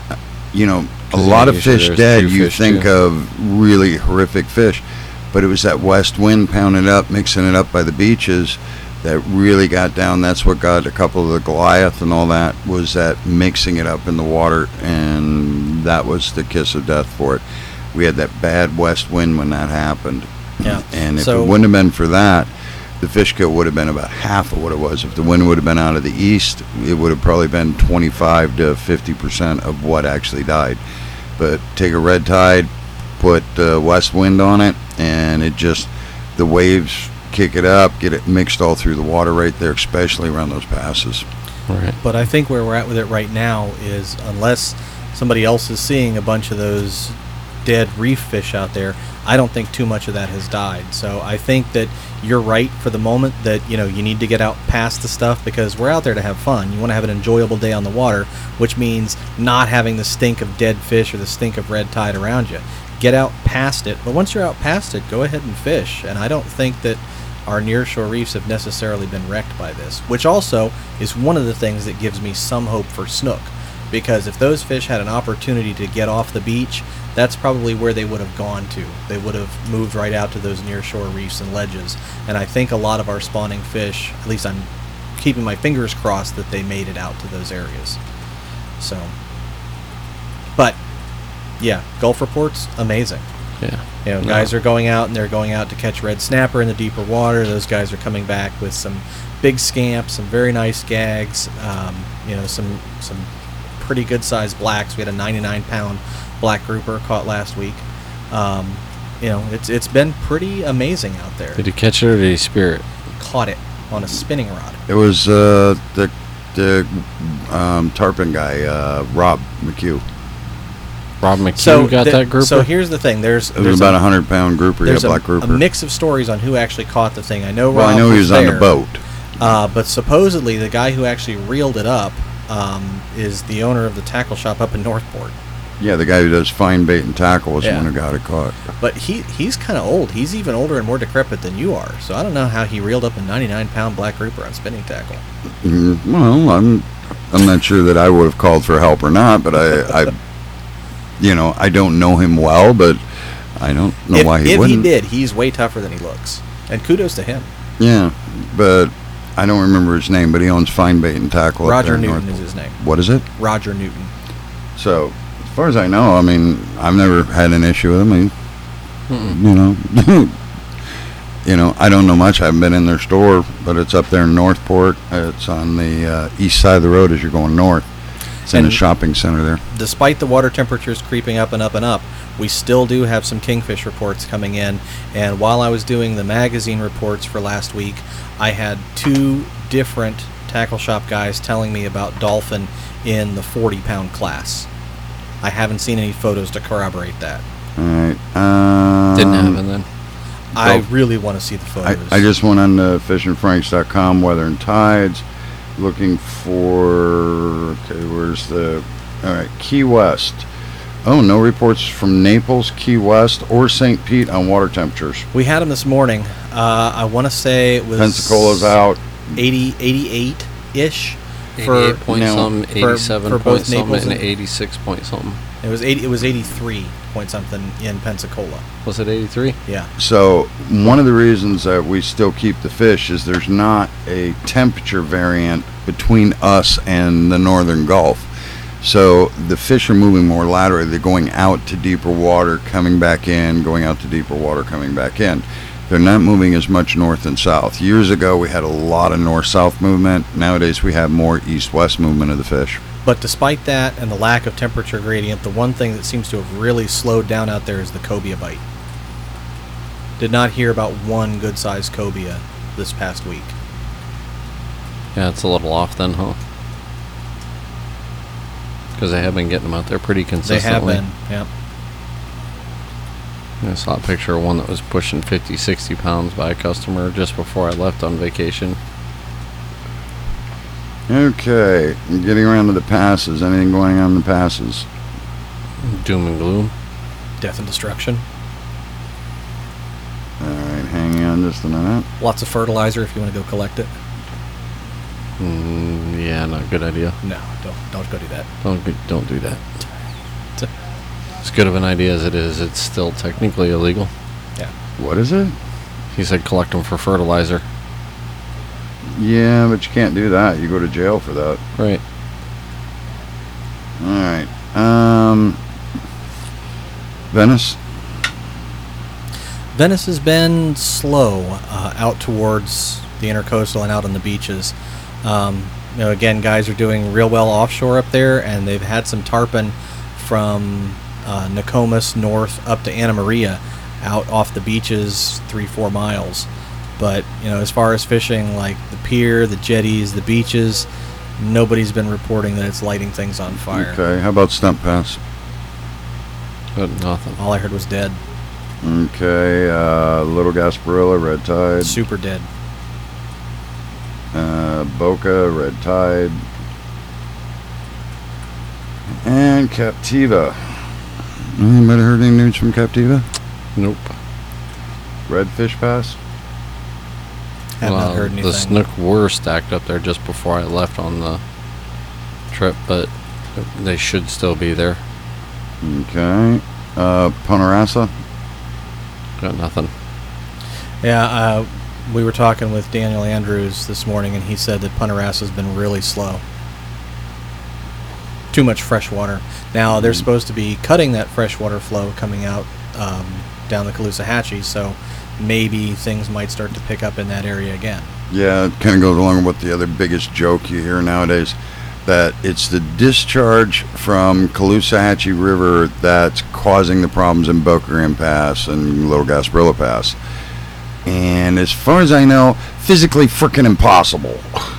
a lot of usually fish there's dead, few you fish, think too. of really horrific fish, but it was that west wind pounding it up, mixing it up by the beaches that really got down. That's what got a couple of the Goliath and all that, was that mixing it up in the water, and that was the kiss of death for it. We had that bad west wind when that happened. Yeah. And if So- it wouldn't have been for that, the fish kill would have been about half of what it was. If the wind would have been out of the east, it would have probably been 25 to 50% of what actually died. But take a red tide, put west wind on it, and the waves kick it up, get it mixed all through the water right there, especially around those passes. Right. But I think where we're at with it right now is, unless somebody else is seeing a bunch of those dead reef fish out there, I don't think too much of that has died. So I think that you're right for the moment that, you need to get out past the stuff, because we're out there to have fun. You want to have an enjoyable day on the water, which means not having the stink of dead fish or the stink of red tide around you. Get out past it. But once you're out past it, go ahead and fish. And I don't think that our nearshore reefs have necessarily been wrecked by this, which also is one of the things that gives me some hope for snook. Because if those fish had an opportunity to get off the beach, that's probably where they would have gone to. They would have moved right out to those nearshore reefs and ledges. And I think a lot of our spawning fish, at least I'm keeping my fingers crossed that they made it out to those areas. So, but yeah, Gulf reports amazing. Yeah. You know, guys are going out and they're going out to catch red snapper in the deeper water. Those guys are coming back with some big scamps, some very nice gags. You know, some pretty good sized blacks. We had a 99-pound black grouper caught last week. You know, it's been pretty amazing out there. Did he catch it or did he spear it? Caught it on a spinning rod. It was the tarpon guy, Rob McHugh. Rob McHugh got that grouper? So here's the thing. There's It was about a 100-pound grouper, yeah, there's black a grouper. mix of stories on who actually caught the thing. I know Well, Rob I know he was on the there, boat. but supposedly the guy who actually reeled it up is the owner of the tackle shop up in Northport. Yeah, the guy who does fine bait and tackle was the Yeah. one who got it caught. But he's kind of old. He's even older and more decrepit than you are. So I don't know how he reeled up a 99-pound black grouper on spinning tackle. Well, I'm not sure that I would have called for help or not, but I you know, I don't know him well, but I don't know why he if wouldn't. he did, he's way tougher than he looks. And kudos to him. Yeah, but I don't remember his name, but he owns Fine Bait and Tackle up Roger there in Newton North. is his name. What is it? Roger Newton. So, as far as I know, I mean, I've never had an issue with him. You know, you know, I don't know much. I haven't been in their store, but it's up there in Northport. It's on the east side of the road as you're going north. It's in a And- shopping center there. Despite the water temperatures creeping up and up and up, we still do have some kingfish reports coming in. And while I was doing the magazine reports for last week, I had 2 different tackle shop guys telling me about dolphin in the 40-pound class. I haven't seen any photos to corroborate that. All right. Didn't happen then. I Well, really want to see the photos. I just went on to fishingfranks.com, weather and tides, looking for, okay, where's the, all right, Key West. Oh, no reports from Naples, Key West, or St. Pete on water temperatures. We had them this morning. I want to say it was Pensacola's out. 88-ish. 88 point now, something, for 87 both point something, Naples and and- 86 point something. It was 83 point something in Pensacola. Was it 83? Yeah. So one of the reasons that we still keep the fish is there's not a temperature variant between us and the northern Gulf. So the fish are moving more laterally. They're going out to deeper water, coming back in, going out to deeper water, coming back in. They're not moving as much north and south. Years ago, we had a lot of north-south movement. Nowadays, we have more east-west movement of the fish. But despite that and the lack of temperature gradient, the one thing that seems to have really slowed down out there is the cobia bite. Did not hear about one good-sized cobia this past week. Yeah, it's a little off then, huh? Because they have been getting them out there pretty They consistently. have been, yeah. I saw a picture of one that was pushing 50, 60 pounds by a customer just before I left on vacation. Okay, getting around to the passes. Anything going on in the passes? Doom and gloom. Death and destruction. All right, hang on just a minute. Lots of fertilizer if you want to go collect it. Yeah, not a good idea. No, don't go do that. Don't do that. As good of an idea as it is, it's still technically illegal. Yeah. What is it? He said collect them for fertilizer. Yeah, but you can't do that. You go to jail for that. Right. All right. Venice. Venice has been slow out towards the intercoastal and out on the beaches. You know, again, guys are doing real well offshore up there, and they've had some tarpon from Nokomis north up to Anna Maria out off the beaches 3-4 miles. But, you know, as far as fishing, like the pier, the jetties, the beaches, nobody's been reporting that it's lighting things on fire. Okay. How about Stump Pass? But nothing. All I heard was dead. Okay. Little Gasparilla, Red Tide. Super dead. Boca, Red Tide. And Captiva. Anybody heard any news from Captiva? Nope. Redfish Pass? Have not heard anything. The snook were stacked up there just before I left on the trip, but they should still be there. Okay. Ponderosa? Got nothing. Yeah, We were talking with Daniel Andrews this morning, and he said that Punta Rassa has been really slow. Too much fresh water. Now, they're supposed to be cutting that freshwater flow coming out down the Caloosahatchee, so maybe things might start to pick up in that area again. Yeah, it kind of goes along with the other biggest joke you hear nowadays, that it's the discharge from Caloosahatchee River that's causing the problems in Boca Grande Pass and Little Gasparilla Pass. And as far as I know, physically freaking impossible.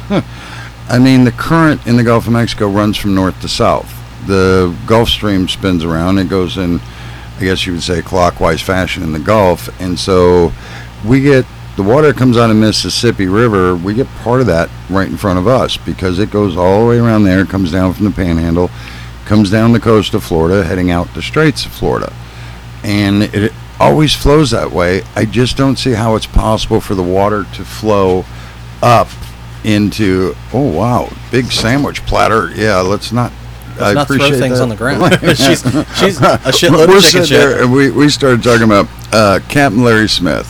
I mean, the current in the Gulf of Mexico runs from north to south. The Gulf Stream spins around. It goes in, I guess you would say, clockwise fashion in the Gulf. And so we get the water that comes out of Mississippi River, we get part of that right in front of us because it goes all the way around there, comes down from the Panhandle, comes down the coast of Florida, heading out the Straits of Florida. And it always flows that way. I just don't see how it's possible for the water to flow up into, oh wow, big sandwich platter. Yeah, let's not. I Let's not throw appreciate things that. on the ground. she's a shitload We're of chicken sitting there shit. and we started talking about Captain Larry Smith.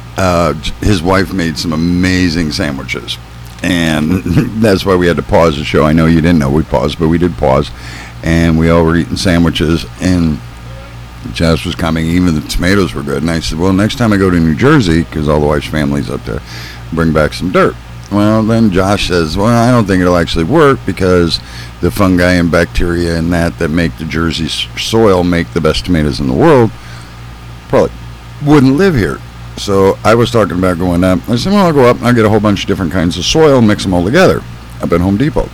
His wife made some amazing sandwiches, and that's why we had to pause the show. I know you didn't know we paused, but we did pause, and we all were eating sandwiches, and Jess was coming, even the tomatoes were good, and I said, well, next time I go to New Jersey, because all the wife's family's up there, bring back some dirt. Well, then Josh says, well, I don't think it'll actually work because the fungi and bacteria and that make the Jersey soil make the best tomatoes in the world probably wouldn't live here. So I was talking about going up. I said, well, I'll go up and I'll get a whole bunch of different kinds of soil and mix them all together up at Home Depot.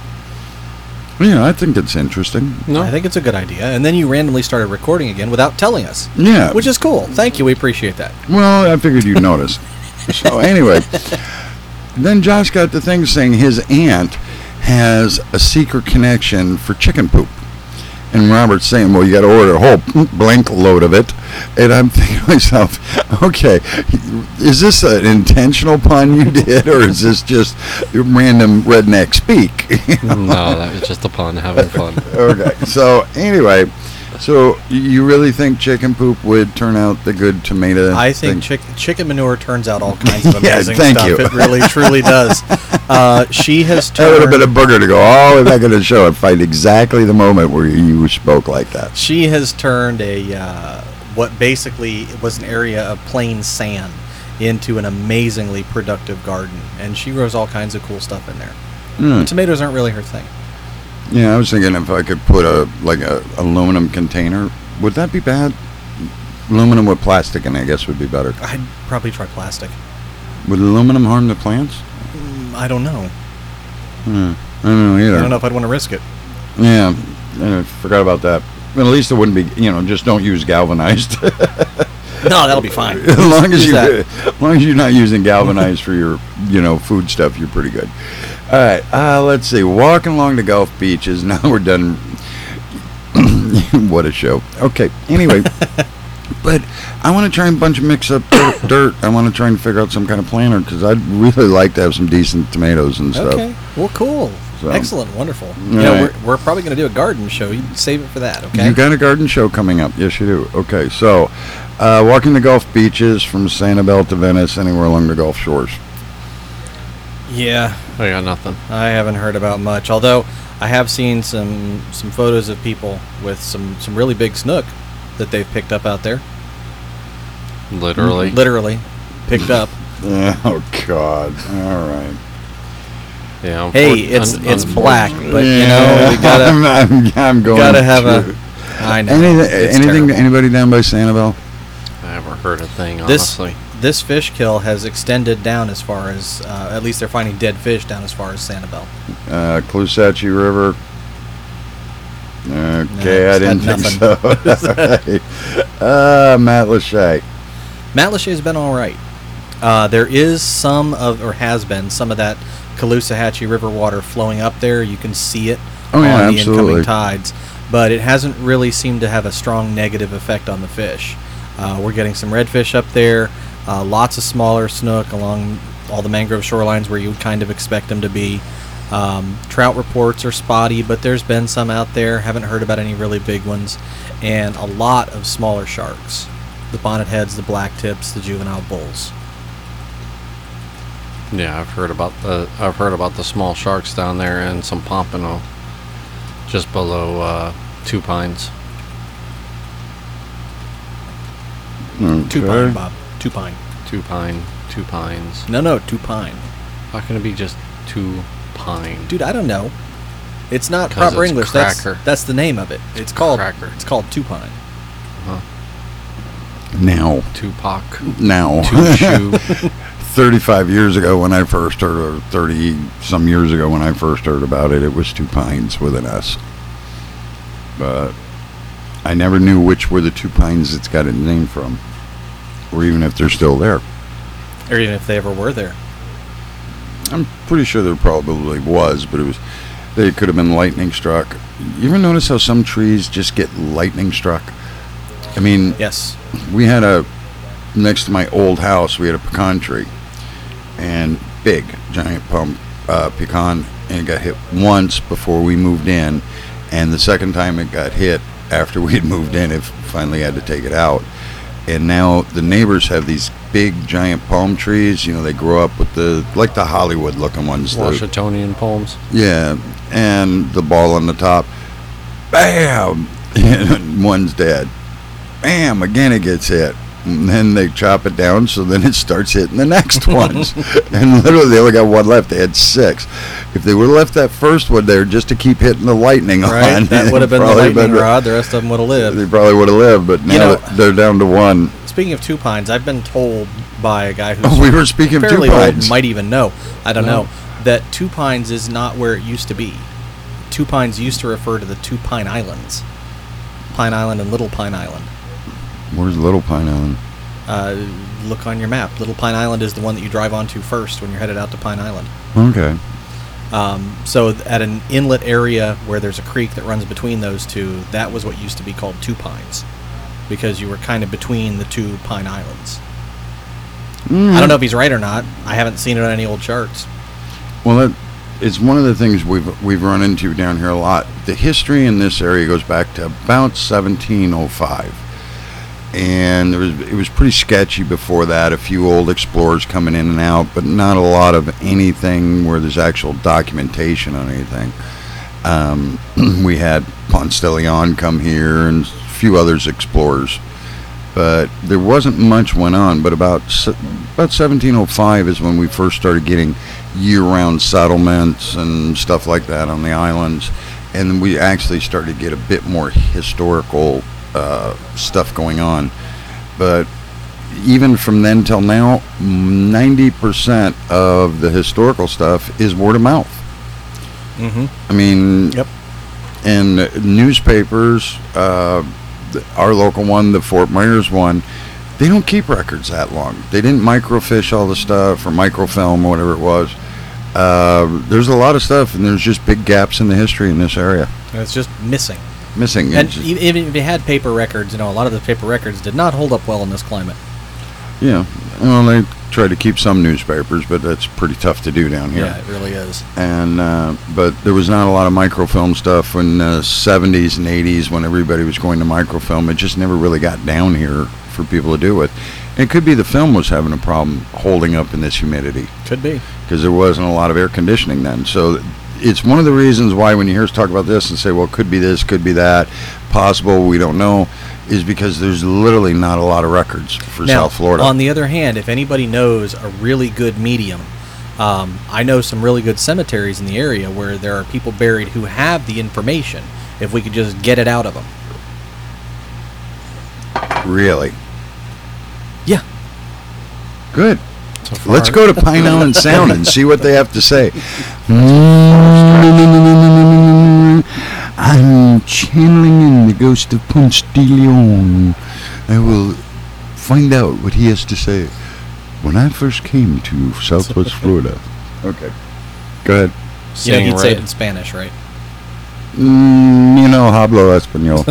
Yeah, I think it's interesting. No, I think it's a good idea. And then you randomly started recording again without telling us, Yeah. which is cool. Thank you. We appreciate that. Well, I figured you'd notice. So anyway, then Josh got the thing saying his aunt has a secret connection for chicken poop. And Robert's saying, well, you got to order a whole blank load of it. And I'm thinking to myself, okay, is this an intentional pun you did, or is this just random redneck speak? no, that was just a pun, having fun. Okay, so anyway, so you really think chicken poop would turn out the good tomato I think thing? chicken manure turns out all kinds of Yeah, amazing thank stuff. you. It really, truly does. She has That would have turned. been a booger to go all the way back in the show and find exactly the moment where you spoke like that. She has turned a what basically was an area of plain sand into an amazingly productive garden, and she grows all kinds of cool stuff in there. Mm. Tomatoes aren't really her thing. Yeah, I was thinking if I could put a aluminum container, would that be bad? Aluminum with plastic in it, I guess, would be better. I'd probably try plastic. Would aluminum harm the plants? I don't know. I don't know either. I don't know if I'd want to risk it. Yeah, I forgot about that. But at least it wouldn't be, just don't use galvanized. No, that'll be fine. as long as Use that. as long as you're not using galvanized for your, food stuff, you're pretty good. All right, let's see. Walking along the Gulf beaches. Now we're done. What a show. Okay. Anyway, but I want to try and mix up dirt. I want to try and figure out some kind of planter because I'd really like to have some decent tomatoes and stuff. Okay. Well, cool. So- Excellent. Wonderful. right. We're probably going to do a garden show. You save it for that, okay? You got a garden show coming up. Yes, you do. Okay, so walking the Gulf beaches from Sanibel to Venice, anywhere along the Gulf shores. Yeah. I got nothing. I haven't heard about much, although I have seen some photos of people with some really big snook that they've picked up out there. Literally. Literally picked up. Oh, God. All right. Yeah. Hey, it's black, but you gotta I'm going gotta have through. I know. Anything? terrible. Anybody down by Sanibel? I haven't heard a thing, This honestly. this fish kill has extended down as far as at least they're finding dead fish down as far as Sanibel. Caloosahatchee River. Okay, I it's didn't had think so. Matt Lachey. Matt Lachey's been all right. There is has been some of that Caloosahatchee River water flowing up there. You can see it Oh, yeah, on the absolutely. incoming tides, but it hasn't really seemed to have a strong negative effect on the fish. We're getting some redfish up there, lots of smaller snook along all the mangrove shorelines where you would kind of expect them to be. Trout reports are spotty, but there's been some out there. Haven't heard about any really big ones, and a lot of smaller sharks. The bonnet heads, the black tips, the juvenile bulls. Yeah, I've heard about the small sharks down there and some pompano just below Two Pines. Two pine, Bob. Two pine. Two Pines. No, two pine. How can it be just Two Pine? Dude, I don't know. It's not 'Cause proper it's English. cracker. That's the name of it. It's called Cracker. It's called two pine. Now, Tupac. now, Two Shoe. 35 years ago when I first heard, or 30 some years ago when I first heard about it, it was Two Pines with an S. But I never knew which were the Two Pines it's got its name from, or even if they're still there. Or even if they ever were there. I'm pretty sure there probably was, but they could have been lightning struck. You ever notice how some trees just get lightning struck? I mean, Yes. we had next to my old house, we had a pecan tree, and big, giant pecan, and it got hit once before we moved in, and the second time it got hit after we had moved in, it finally had to take it out. And now the neighbors have these big, giant palm trees. You know, they grow up with the Hollywood-looking ones. Washingtonian palms. Yeah, and the ball on the top. Bam! And one's dead. Bam! Again it gets hit. And then they chop it down, so then it starts hitting the next ones. And literally they only got one left. They had 6. If they would have left that first one there just to keep hitting the lightning Right? on, That would have been the probably lightning rod. The rest of them would have lived. They probably would have lived, but now they're down to 1. Speaking of two pines, I've been told by a guy who's Oh, we were speaking of Two fairly old Pines. and might even know. I don't No. know. That Two Pines is not where it used to be. Two Pines used to refer to the Two Pine Islands. Pine Island and Little Pine Island. Where's Little Pine Island? Look on your map. Little Pine Island is the one that you drive onto first when you're headed out to Pine Island. Okay. So at an inlet area where there's a creek that runs between those two, that was what used to be called Two Pines, because you were kind of between the two Pine Islands. I don't know if he's right or not. I haven't seen it on any old charts. Well, it's one of the things we've run into down here a lot. The history in this area goes back to about 1705. And it was pretty sketchy before that. A few old explorers coming in and out, but not a lot of anything where there's actual documentation on anything. We had Ponce de Leon come here and a few others explorers, but there wasn't much went on. But about 1705 is when we first started getting year-round settlements and stuff like that on the islands, and we actually started to get a bit more historical stuff going on. But even from then till now, 90% of the historical stuff is word of mouth. Mm-hmm. I mean, Yep. and newspapers, our local one, the Fort Myers one, they don't keep records that long. They didn't microfiche all the stuff or microfilm or whatever it was. There's a lot of stuff, and there's just big gaps in the history in this area. And it's just missing. Missing. And It's- even if you had paper records, a lot of the paper records did not hold up well in this climate. Yeah, well, they try to keep some newspapers, but that's pretty tough to do down here. Yeah, it really is. And but there was not a lot of microfilm stuff in the 70s and 80s when everybody was going to microfilm. It just never really got down here for people to do it. And it could be the film was having a problem holding up in this humidity Could be. because there wasn't a lot of air conditioning then. So it's one of the reasons why when you hear us talk about this and say, well, could be this, could be that, possible, we don't know, is because there's literally not a lot of records for Now, South Florida. on the other hand, if anybody knows a really good medium, I know some really good cemeteries in the area where there are people buried who have the information, if we could just get it out of them. Really? Yeah. Good. So far, Let's go to Pine Island Sound and see what they have to say. I'm channeling in the ghost of Ponce de Leon. I will find out what he has to say. When I first came to Southwest Florida. Okay. Go ahead. Seeing You'd say it red. in Spanish, right? Hablo español.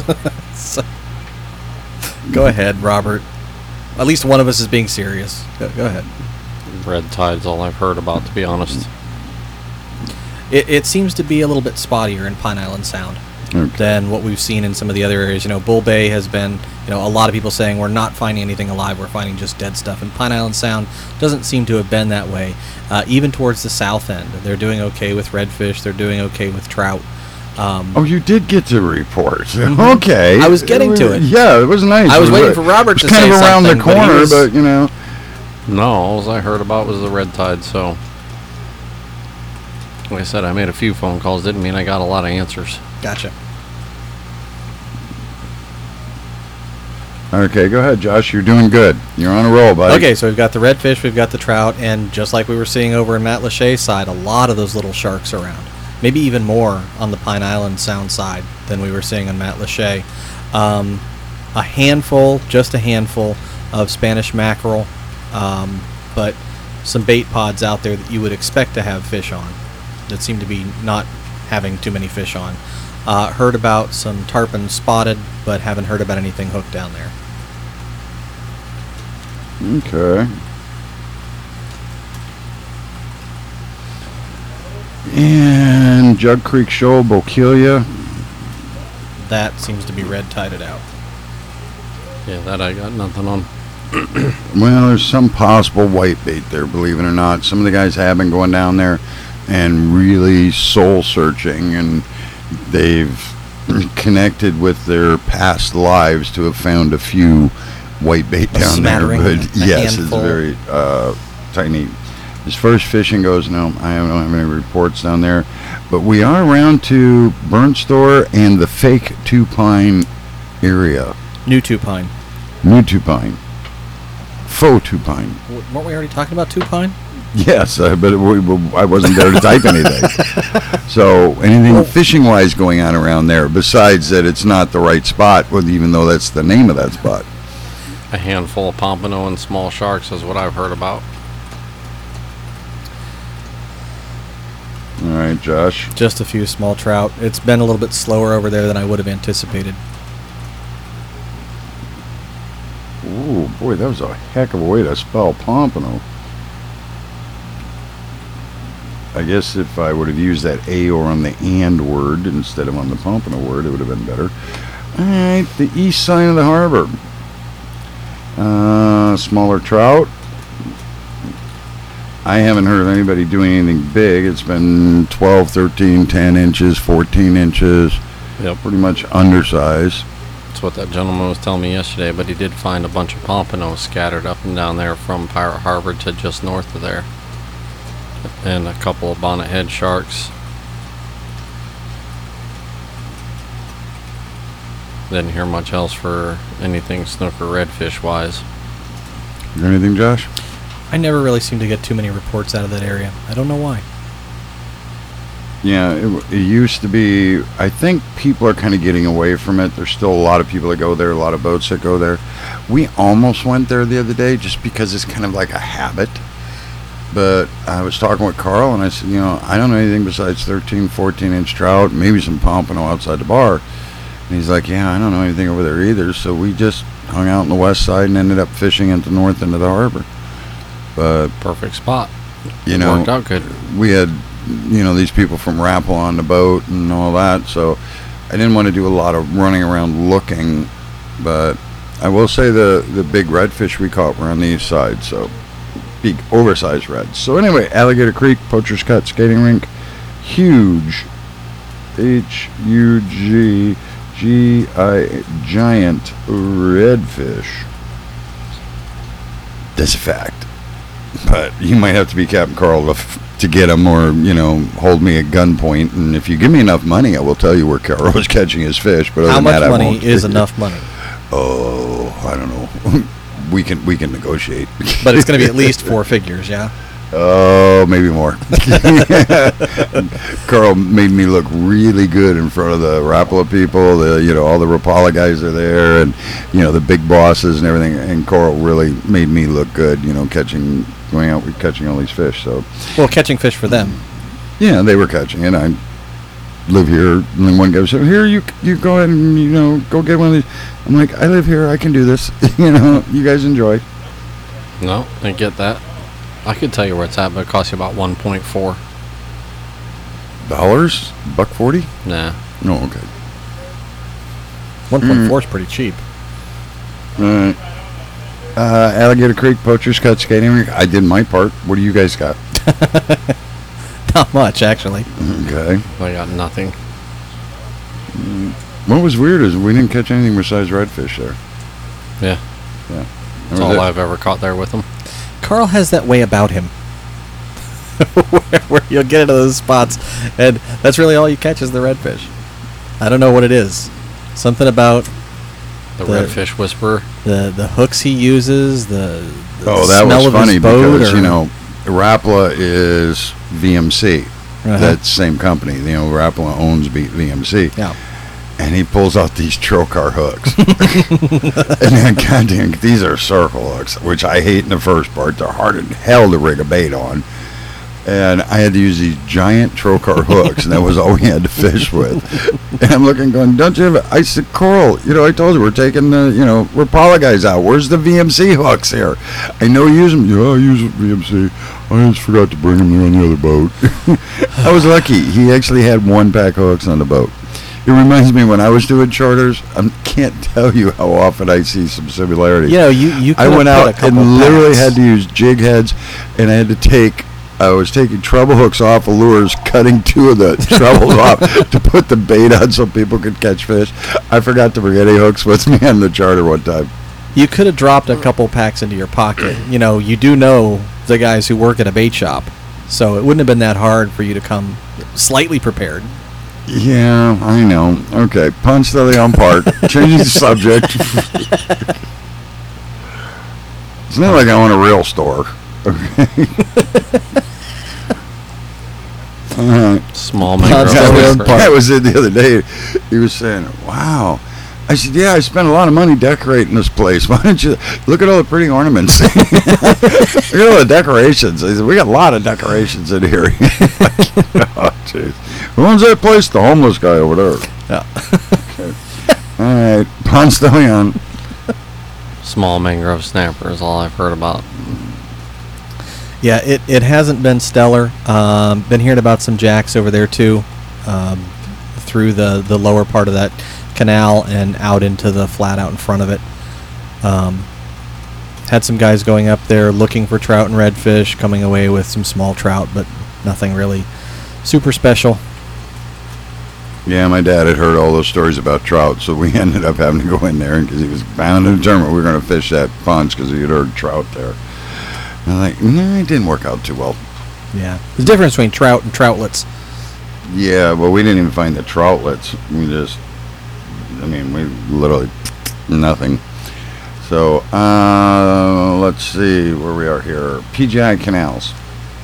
Go ahead, Robert. At least one of us is being serious. Go ahead. Red tide's all I've heard about, to be honest. It seems to be a little bit spottier in Pine Island Sound. Okay. than what we've seen in some of the other areas. Bull Bay has been, a lot of people saying we're not finding anything alive, we're finding just dead stuff. And Pine Island Sound doesn't seem to have been that way. Even towards the south end, they're doing okay with redfish, they're doing okay with trout. Oh, you did get to report. Okay. I was getting to it. Yeah, it was nice. I was It waiting for Robert to kind say of around the something, but he corner, was- but No, all I heard about was the red tide. So, like I said, I made a few phone calls. Didn't mean I got a lot of answers. Gotcha. Okay, go ahead, Josh. You're doing good. You're on a roll, buddy. Okay, so we've got the redfish, we've got the trout, and just like we were seeing over in Matt Lachey's side, a lot of those little sharks around. Maybe even more on the Pine Island Sound side than we were seeing on Matt Lachey. A handful, just a handful of Spanish mackerel, but some bait pods out there that you would expect to have fish on that seem to be not having too many fish on. Heard about some tarpon spotted, but haven't heard about anything hooked down there. Okay. And Jug Creek Shoal, Bokeelia. That seems to be red tided out. Yeah, that I got nothing on. Well, there's some possible whitebait there, believe it or not. Some of the guys have been going down there and really soul searching, and they've connected with their past lives to have found a few whitebait down there. smattering, But a yes, handful. it's very tiny. As far as fishing goes, no, I don't have any reports down there. But we are around to Burnt Store and the fake Two Pine area. New Tupine. New Two Pine. Faux Two Pine. Weren't we already talking about Tupine? Yes, but I wasn't there to type anything. So anything fishing-wise going on around there, besides that it's not the right spot, well, even though that's the name of that spot. A handful of pompano and small sharks is what I've heard about. All right, Josh. Just a few small trout. It's been a little bit slower over there than I would have anticipated. Ooh, boy, that was a heck of a way to spell pompano. I guess if I would have used that A or on the and word instead of on the pompano word, it would have been better. All right, the east side of the harbor. Smaller trout. I haven't heard of anybody doing anything big. It's been 12, 13, 10 inches, 14 inches. Yep. Pretty much undersized. That's what that gentleman was telling me yesterday, but he did find a bunch of pompanos scattered up and down there from Pirate Harbor to just north of there. And a couple of bonnet head sharks. Didn't hear much else for anything snooker redfish wise. Is there anything, Josh? I never really seem to get too many reports out of that area. I don't know why. Yeah, it used to be. I think people are kind of getting away from it. There's still a lot of people that go there, a lot of boats that go there. We almost went there the other day just because it's kind of like a habit. But I was talking with Carl, and I said, I don't know anything besides 13, 14-inch trout, maybe some pompano outside the bar. And he's like, yeah, I don't know anything over there either. So we just hung out on the west side and ended up fishing at the north end of the harbor. But, Perfect spot. worked Worked out good. we had, these people from Rapple on the boat and all that. So I didn't want to do a lot of running around looking. But I will say the big redfish we caught were on the east side. So big, oversized reds. So anyway, Alligator Creek, Poacher's Cut Skating Rink, huge, HUGGI, giant redfish. That's a fact. But you might have to be Captain Carl to get them, or hold me at gunpoint. And if you give me enough money, I will tell you where Carl was catching his fish. But other How than much that, I money won't. is enough money? Oh, I don't know. We can negotiate. But it's going to be at least 4 figures, yeah? Oh, maybe more. Carl made me look really good in front of the Rapala people. All the Rapala guys are there, and the big bosses and everything. And Carl really made me look good. Going out with catching all these fish. So Well, catching fish for them. yeah, they were catching it. I live here, and then one guy said, "Here, you go ahead and go get one of these." I'm like, I live here. I can do this. You guys enjoy. No, I get that. I could tell you where it's at, but it costs you about 1.4. $1.40? Nah. No, okay. 1.4 is pretty cheap. All right. Alligator Creek, Poacher's Cut, Skating Rink. I did my part. What do you guys got? Not much, actually. Okay. I got nothing. What was weird is we didn't catch anything besides redfish there. Yeah. Yeah. That's all I've ever caught there with them. Carl has that way about him. where you'll get into those spots, and that's really all you catch is the redfish. I don't know what it is. Something about The redfish whisperer. the hooks he uses, the Oh, that smell was of his funny boat, because, or- you know, Rapala is VMC. Uh-huh. That same company. You know, Rapala owns VMC. Yeah. And he pulls out these trocar hooks. And then, goddamn, these are circle hooks, which I hate in the first part. They're hard as hell to rig a bait on. And I had to use these giant trocar hooks, and that was all we had to fish with. And I'm looking, going, don't you have, I said, Coral, you know, I told you we're taking the, you know, Rapala guys out. Where's the VMC hooks here? I know you use them. Yeah, I use VMC. I just forgot to bring them there on the other boat. I was lucky. He actually had one pack of hooks on the boat. It reminds me when I was doing charters, I can't tell you how often I see some similarities. You know, you I could've went put a out couple and literally packs. had to use jig heads, and I had to I was taking treble hooks off of lures, cutting two of the trebles off to put the bait on so people could catch fish. I forgot to bring any hooks with me on the charter one time. You could have dropped a couple packs into your pocket. You know, you do know the guys who work at a bait shop, so it wouldn't have been that hard for you to come slightly prepared. Yeah, I know. Okay, Punch the Leon Park. Changing the subject. It's not like I own a real store. Okay. All right. Small Ponce de mangrove. Leon whisperer. Park. That was it the other day. He was saying, wow. I said, yeah, I spent a lot of money decorating this place. Why don't you look at all the pretty ornaments? Look at all the decorations. I said, we got a lot of decorations in here. Oh, jeez. Who owns that place? The homeless guy over there. Yeah. Okay. All right. Ponce de Leon. Small mangrove snapper is all I've heard about. Yeah, it hasn't been stellar. Been hearing about some jacks over there too, through the lower part of that canal and out into the flat out in front of it. Had some guys going up there looking for trout and redfish, coming away with some small trout, but nothing really super special. Yeah, my dad had heard all those stories about trout, so we ended up having to go in there because he was bound and determined we were going to fish that ponds because he had heard trout there. And I'm like, no, it didn't work out too well. Yeah, the difference between trout and troutlets. Yeah, well, we didn't even find the troutlets. We literally nothing. So, let's see where we are here. PGI Canals.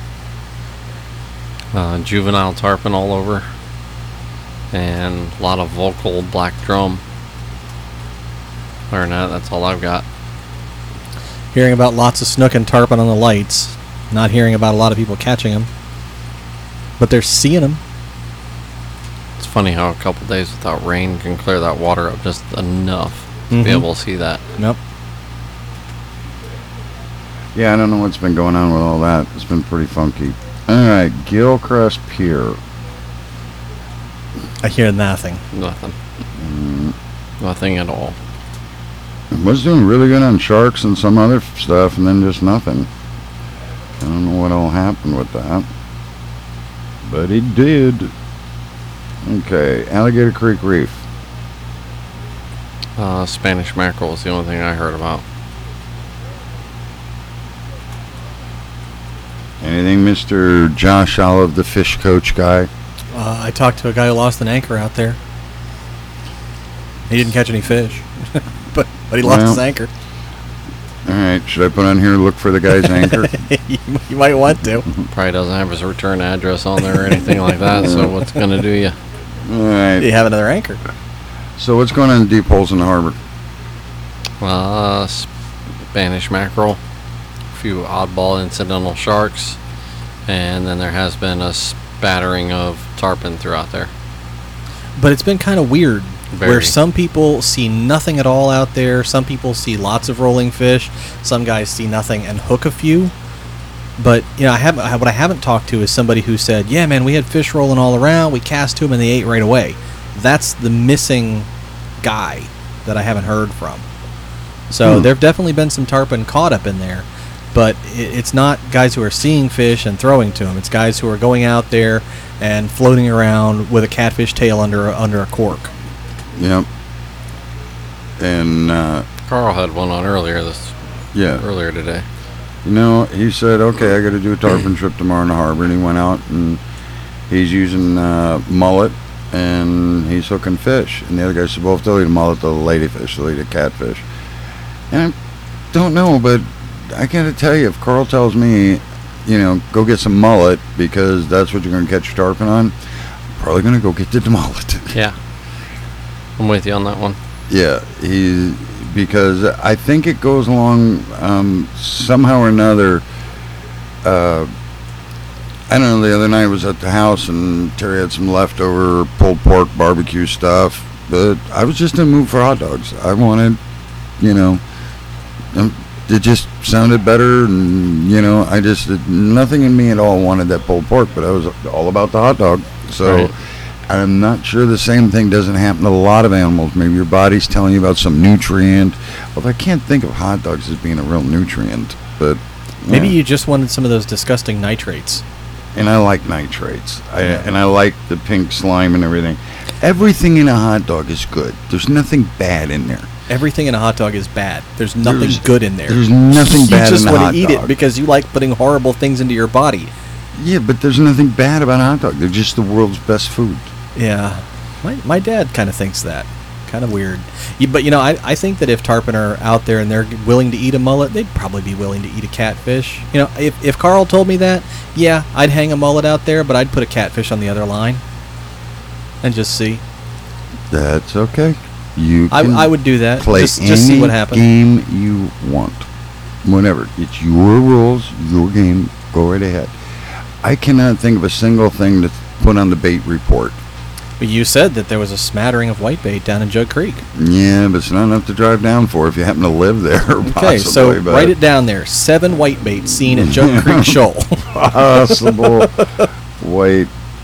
Juvenile tarpon all over. And a lot of vocal black drum. Other than that, that's all I've got. Hearing about lots of snook and tarpon on the lights. Not hearing about a lot of people catching them. But they're seeing them. It's funny how a couple days without rain can clear that water up just enough to be Mhm. able to see that. Nope. Yeah, I don't know what's been going on with all that. It's been pretty funky. All right, Gilcrest Pier. I hear nothing. Nothing. Nothing at all. Was doing really good on sharks and some other stuff, and then just nothing. I don't know what all happened with that, but he did. Okay, Alligator Creek Reef. Spanish mackerel was the only thing I heard about. Anything, Mr. Josh Olive, the fish coach guy? I talked to a guy who lost an anchor out there. He didn't catch any fish, but he lost Well. his anchor. All right, should I put on here, look for the guy's anchor? You might want to. Probably doesn't have his return address on there or anything like that, so what's going to do you? All right, You have another anchor. so what's going on in deep holes in the harbor? Spanish mackerel, a few oddball incidental sharks, and then there has been a spattering of tarpon throughout there. But it's been kind of weird. Where Very. some people see nothing at all out there, some people see lots of rolling fish, some guys see nothing and hook a few. But you know, what I haven't talked to is somebody who said, "Yeah, man, we had fish rolling all around. We cast to them and they ate right away." That's the missing guy. that I haven't heard from. So there have definitely been some tarpon caught up in there, but it's not guys who are seeing fish and throwing to them. It's guys who are going out there and floating around with a catfish tail under a cork. Yep. And Carl had one on earlier today. You know, he said, okay, I got to do a tarpon trip tomorrow in the harbor, and he went out and he's using mullet and he's hooking fish. And the other guy said, well, if they'll eat a mullet, they'll ladyfish, they'll eat a catfish. And I don't know, but I got to tell you, if Carl tells me, you know, go get some mullet because that's what you're going to catch your tarpon on, I'm probably going to go get the mullet. Yeah. I'm with you on that one. Yeah, because I think it goes along somehow or another. I don't know, the other night I was at the house and Terry had some leftover pulled pork barbecue stuff, but I was just in the mood for hot dogs. I wanted, you know, it just sounded better, and, you know, nothing in me at all wanted that pulled pork, but I was all about the hot dog. So right. I'm not sure the same thing doesn't happen to a lot of animals. Maybe your body's telling you about some nutrient. Although I can't think of hot dogs as being a real nutrient, but maybe you just wanted some of those disgusting nitrates. And I like nitrates. And I like the pink slime and everything. Everything in a hot dog is good. There's nothing bad in there. Everything in a hot dog is bad. There's nothing good in there. There's nothing bad in a hot dog. You just want to eat it because you like putting horrible things into your body. Yeah, but there's nothing bad about a hot dog. They're just the world's best food. Yeah. My dad kind of thinks that. Kind of weird. But, you know, I think that if tarpon are out there and they're willing to eat a mullet, they'd probably be willing to eat a catfish. You know, if Carl told me that, yeah, I'd hang a mullet out there, but I'd put a catfish on the other line and just see. That's okay. I would do that. Play just see what happens. Game you want. Whenever. It's your rules, your game. Go right ahead. I cannot think of a single thing to put on the bait report. But you said that there was a smattering of whitebait down in Jug Creek. Yeah, but it's not enough to drive down for if you happen to live there. Okay, so write it down there. 7 whitebait seen at Jug Creek Shoal. Possible whitebait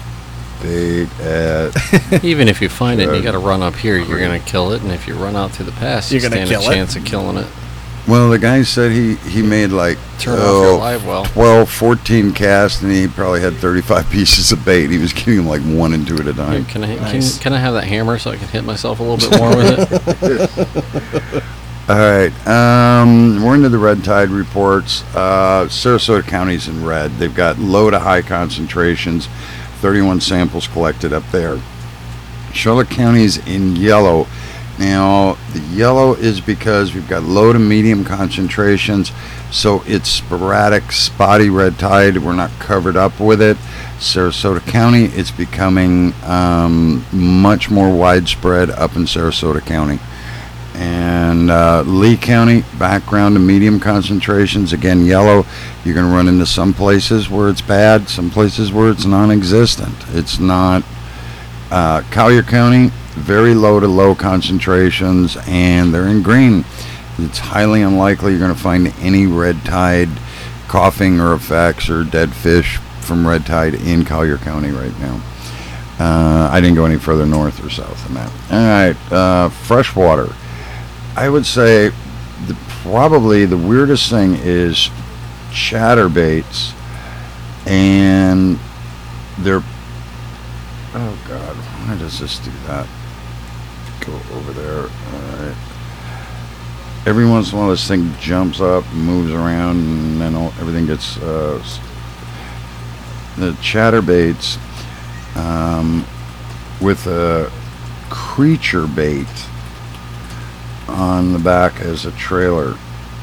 at... Even if you find it, you got to run up here. You're going to kill it, and if you run out through the pass, you stand a chance of killing it. Well, the guy said he made like Turn off your live well. 12, 14 casts, and he probably had 35 pieces of bait. He was getting them like 1 and 2 at a time. Here, can I have that hammer so I can hit myself a little bit more with it? All right, we're into the red tide reports. Sarasota County's in red. They've got low to high concentrations, 31 samples collected up there. Charlotte County's in yellow. Now, the yellow is because we've got low to medium concentrations, so it's sporadic, spotty red tide. We're not covered up with it. Sarasota County, it's becoming much more widespread up in Sarasota County. And Lee County, background to medium concentrations, again, yellow. You're going to run into some places where it's bad, some places where it's non-existent. It's not. Collier County, very low to low concentrations, and they're in green. It's highly unlikely you're going to find any red tide coughing or effects or dead fish from red tide in Collier County right now. I didn't go any further north or south than that. All right, freshwater. I would say probably the weirdest thing is chatterbaits, and they're... Oh God, why does this do that? Go over there. All right. Every once in a while this thing jumps up, moves around, and then everything gets... the chatterbaits with a creature bait on the back as a trailer.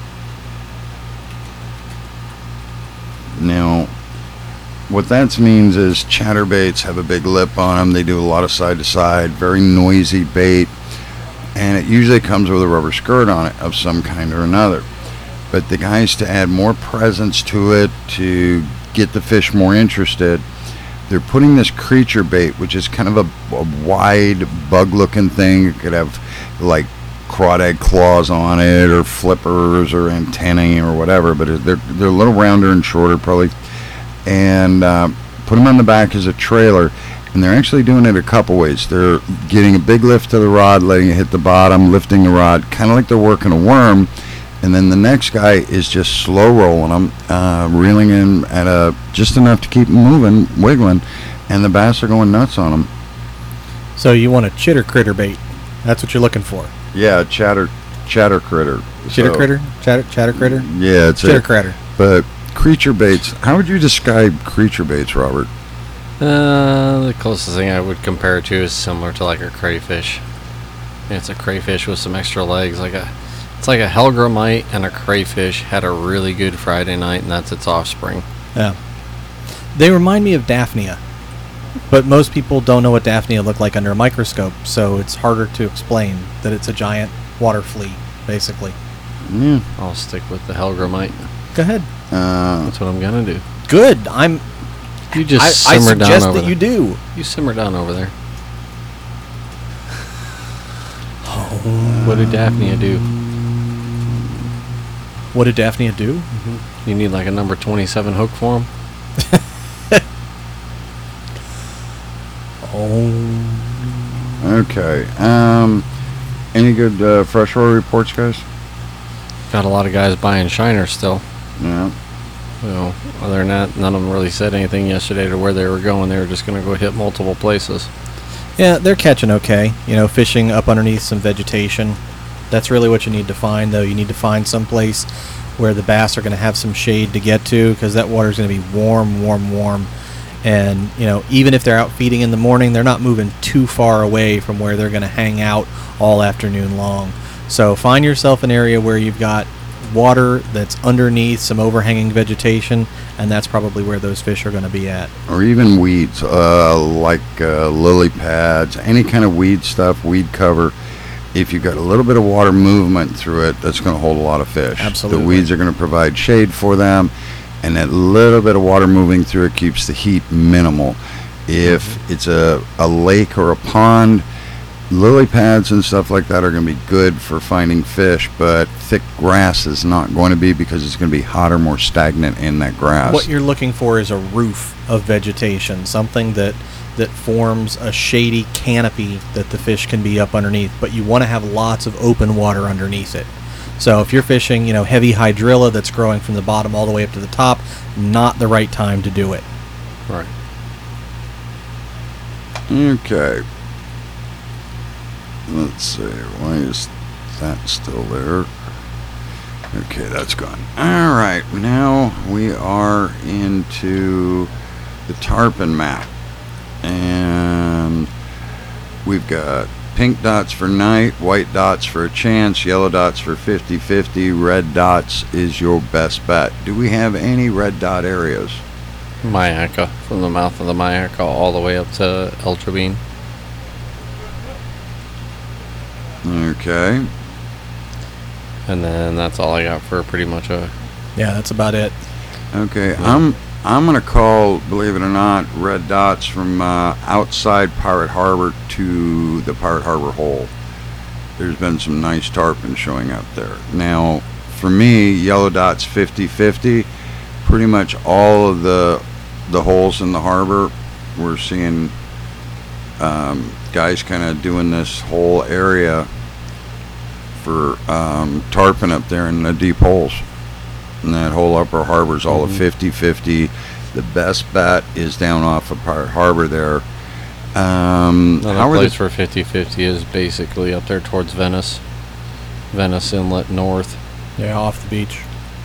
Now, what that means is chatterbaits have a big lip on them. They do a lot of side-to-side, very noisy bait, and it usually comes with a rubber skirt on it of some kind or another. But the guys, to add more presence to it, to get the fish more interested, they're putting this creature bait, which is kind of a wide bug-looking thing. It could have like crawdad claws on it, or flippers, or antennae, or whatever. But they're a little rounder and shorter, probably. And put them on the back as a trailer, And they're actually doing it a couple ways. They're getting a big lift to the rod, letting it hit the bottom, lifting the rod, kind of like they're working a worm. And then the next guy is just slow rolling them, reeling in at just enough to keep them moving, wiggling, and the bass are going nuts on them. So you want a chitter critter bait. That's what you're looking for. Yeah, chatter critter. Chitter critter? Chatter critter? Yeah, it's Chitter critter. But creature baits, how would you describe creature baits, Robert? The closest thing I would compare it to is similar to like a crayfish. It's a crayfish with some extra legs, it's like a hellgrammite and a crayfish had a really good Friday night, and that's its offspring. Yeah. They remind me of Daphnia, but most people don't know what Daphnia look like under a microscope, so it's harder to explain that it's a giant water flea, basically. Yeah. I'll stick with the hellgrammite. Go ahead. That's what I'm gonna do. Good. You just I simmer down suggest over that you there. do. You simmer down over there. What did Daphnia do? What did Daphnia do? You need like a number 27 hook for him? Okay. Any good freshwater reports, guys? Got a lot of guys buying shiners still. Yeah. Well, other than that, none of them really said anything yesterday to where they were going. They were just going to go hit multiple places. Yeah, they're catching okay. Fishing up underneath some vegetation. That's really what you need to find, though. You need to find some place where the bass are going to have some shade to get to, because that water's going to be warm. And, even if they're out feeding in the morning, they're not moving too far away from where they're going to hang out all afternoon long. So find yourself an area where you've got water that's underneath some overhanging vegetation, and that's probably where those fish are going to be at. Or even weeds, like lily pads, any kind of weed stuff, weed cover. If you've got a little bit of water movement through it, that's going to hold a lot of fish. Absolutely. The weeds are going to provide shade for them, and that little bit of water moving through it keeps the heat minimal. If it's a lake or a pond, lily pads and stuff like that are going to be good for finding fish, but thick grass is not going to be, because it's going to be hotter, more stagnant in that grass. What you're looking for is a roof of vegetation, something that forms a shady canopy that the fish can be up underneath, but you want to have lots of open water underneath it. So if you're fishing, heavy hydrilla that's growing from the bottom all the way up to the top, not the right time to do it. Right. Okay. Let's see. Why is that still there? Okay, that's gone. All right. Now we are into the tarpon map. And we've got pink dots for night, white dots for a chance, yellow dots for 50-50, red dots is your best bet. Do we have any red dot areas? Mayaca, from the mouth of the Mayaca all the way up to El Trabin. Okay. And then that's all I got for pretty much a... Yeah, that's about it. Okay, Yeah. I'm going to call, believe it or not, red dots from outside Pirate Harbor to the Pirate Harbor Hole. There's been some nice tarpon showing up there. Now, for me, yellow dots 50-50. Pretty much all of the holes in the harbor, we're seeing guys kind of doing this whole area for tarpon up there in the deep holes. And that whole upper harbor is all a 50-50. The best bet is down off of Pirate Harbor there. Another place for 50-50 is basically up there towards Venice. Venice Inlet North. Yeah, off the beach.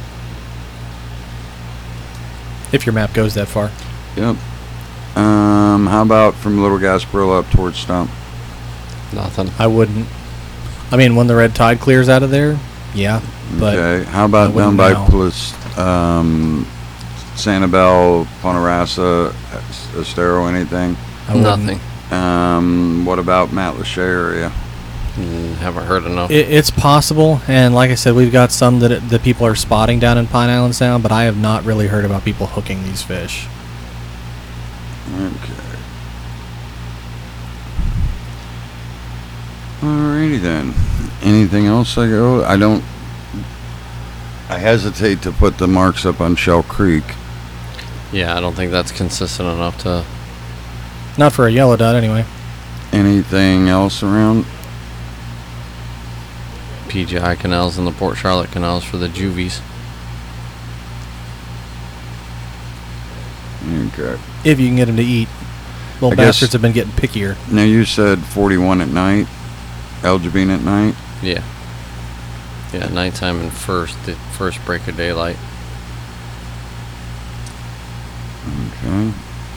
If your map goes that far. Yep. How about from Little Gasparilla up towards Stump? Nothing. I wouldn't. I mean, when the red tide clears out of there, yeah. But Okay. How about I down wouldn't by now. Sanibel, Ponderosa, Estero, anything? I wouldn't. Nothing. What about Matt Lachey area? Haven't heard enough. It's possible, and like I said, we've got some that people are spotting down in Pine Island Sound, but I have not really heard about people hooking these fish. Okay. Alrighty then. Anything else I hesitate to put the marks up on Shell Creek. Yeah, I don't think that's consistent enough to Not for a yellow dot, anyway. Anything else around? PGI canals and the Port Charlotte canals for the juvies. Okay. If you can get them to eat. Little I guess- bastards have been getting pickier. Now you said 41 at night, Algebine at night. Yeah. Yeah, nighttime and the first break of daylight. Okay.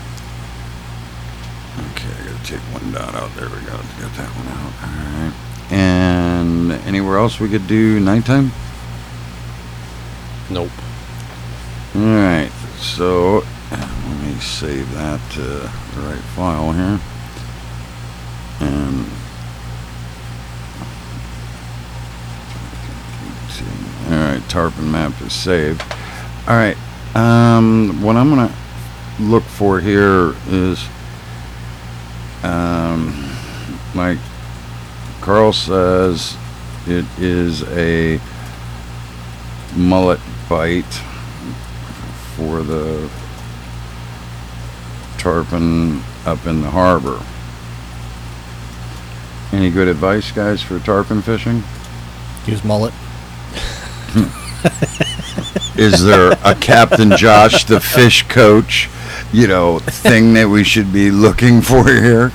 Okay, I gotta take one dot out. There we go. Get that one out. All right. And anywhere else we could do nighttime? Nope. All right. So let me save that to the right file here. And all right, tarpon map is saved. All right. What I'm gonna look for here is, like Carl says, it is a mullet bite for the tarpon up in the harbor. Any good advice, guys, for tarpon fishing? Use mullet. Is there a Captain Josh, the fish coach, thing that we should be looking for here?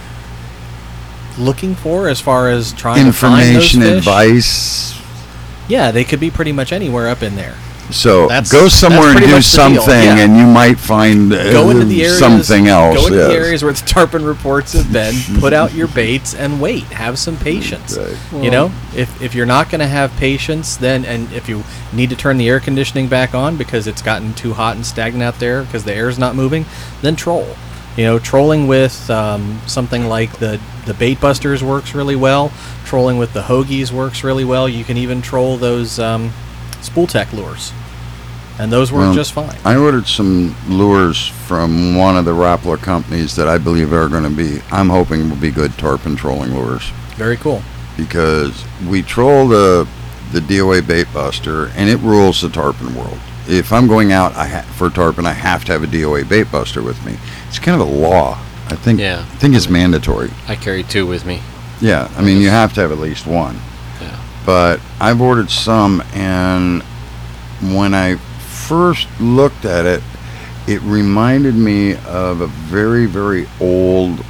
Looking for as far as trying to find those Information, fish? advice. Yeah, they could be pretty much anywhere up in there. So That's- go somewhere that's and pretty do much the deal, something, yeah. and you might find Go into the areas, something else. Go into the yes. areas where the tarpon reports have been. Put out your baits and wait. Have some patience. Okay. If you're not going to have patience, then and if you need to turn the air conditioning back on because it's gotten too hot and stagnant out there because the air's not moving, then troll. Trolling with something like the bait busters works really well. Trolling with the hoagies works really well. You can even troll those spool tech lures, and those work Well, just fine. I ordered some lures from one of the Rappler companies that I believe are going to be, I'm hoping will be good tarpon trolling lures, Very cool. because we troll the DOA bait buster, and it rules the tarpon world. If I'm going out for tarpon, I have to have a DOA bait buster with me. It's kind of a law. I think it's mandatory. I carry 2 with me. Yeah, I mean, you have to have at least one. Yeah. But I've ordered some, and when I first looked at it, it reminded me of a very, very old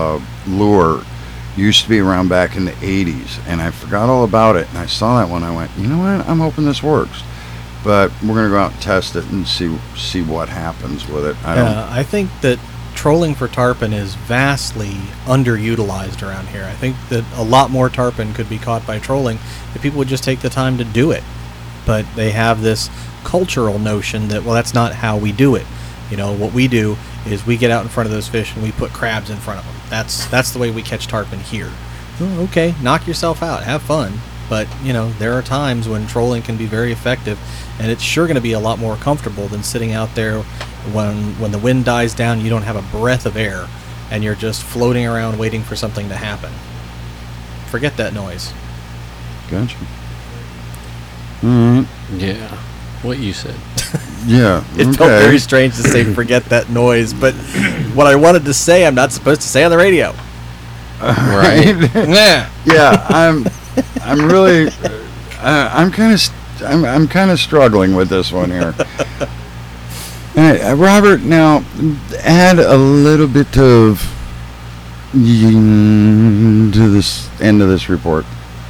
lure. Used to be around back in the 80s, and I forgot all about it. And I saw that one. I went, you know what? I'm hoping this works. But we're going to go out and test it and see what happens with it. I think that trolling for tarpon is vastly underutilized around here. I think that a lot more tarpon could be caught by trolling if people would just take the time to do it. But they have this cultural notion that, well, that's not how we do it. What we do is we get out in front of those fish and we put crabs in front of them. That's the way we catch tarpon here. Oh, okay, knock yourself out, have fun. But, there are times when trolling can be very effective, and it's sure going to be a lot more comfortable than sitting out there when the wind dies down, you don't have a breath of air, and you're just floating around waiting for something to happen. Forget that noise. Gotcha. All right. Yeah. What you said. Yeah. It felt very strange to say forget that noise, but what I wanted to say I'm not supposed to say on the radio. Right. Yeah. Yeah, I'm really, I'm kind of struggling with this one here. All right, Robert, now add a little bit of to this end of this report.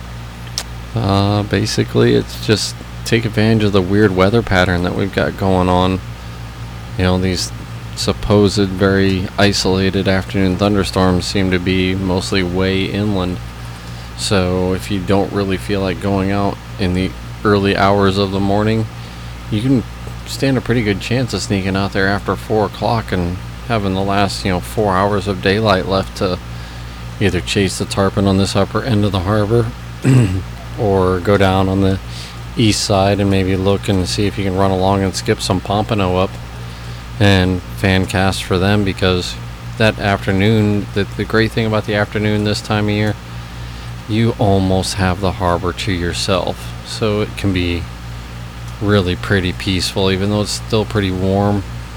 Basically, it's just take advantage of the weird weather pattern that we've got going on. These supposed very isolated afternoon thunderstorms seem to be mostly way inland. So if you don't really feel like going out in the early hours of the morning, you can stand a pretty good chance of sneaking out there after 4 o'clock and having the last 4 hours of daylight left to either chase the tarpon on this upper end of the harbor or go down on the east side and maybe look and see if you can run along and skip some pompano up and fan cast for them, because that afternoon, the great thing about the afternoon this time of year, you almost have the harbor to yourself, so it can be really pretty peaceful, even though it's still pretty warm.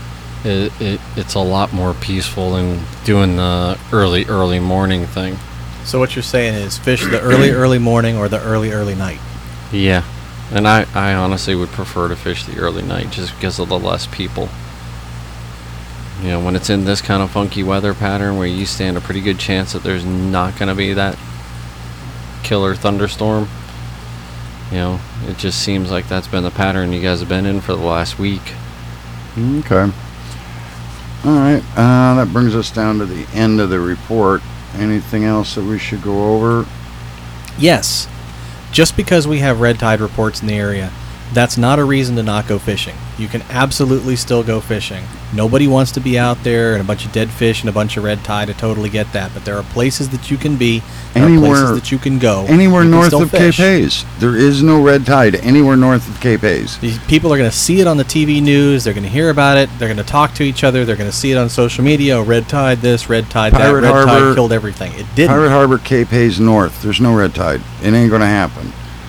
it's a lot more peaceful than doing the early morning thing. So what you're saying is fish the early morning or the early night. Yeah, and I honestly would prefer to fish the early night just because of the less people. You know, when it's in this kind of funky weather pattern where you stand a pretty good chance that there's not going to be that killer thunderstorm, you know, it just seems like that's been the pattern you guys have been in for the last week. Okay. All right. That brings us down to the end of the report. Anything else that we should go over? Yes. Just because we have red tide reports in the area, that's not a reason to not go fishing. You can absolutely still go fishing. Nobody wants to be out there and a bunch of dead fish and a bunch of red tide. I totally get that. But there are places that you can be. There are places that you can go. Anywhere you north of Cape Hayes. There is no red tide anywhere north of Cape Hayes. These people are going to see it on the TV news. They're going to hear about it. They're going to talk to each other. They're going to see it on social media. Oh, red tide this, red tide Pirate that. Red Harbor, tide killed everything. It didn't. Pirate Harbor, Cape Hayes north. There's no red tide. It ain't going to happen.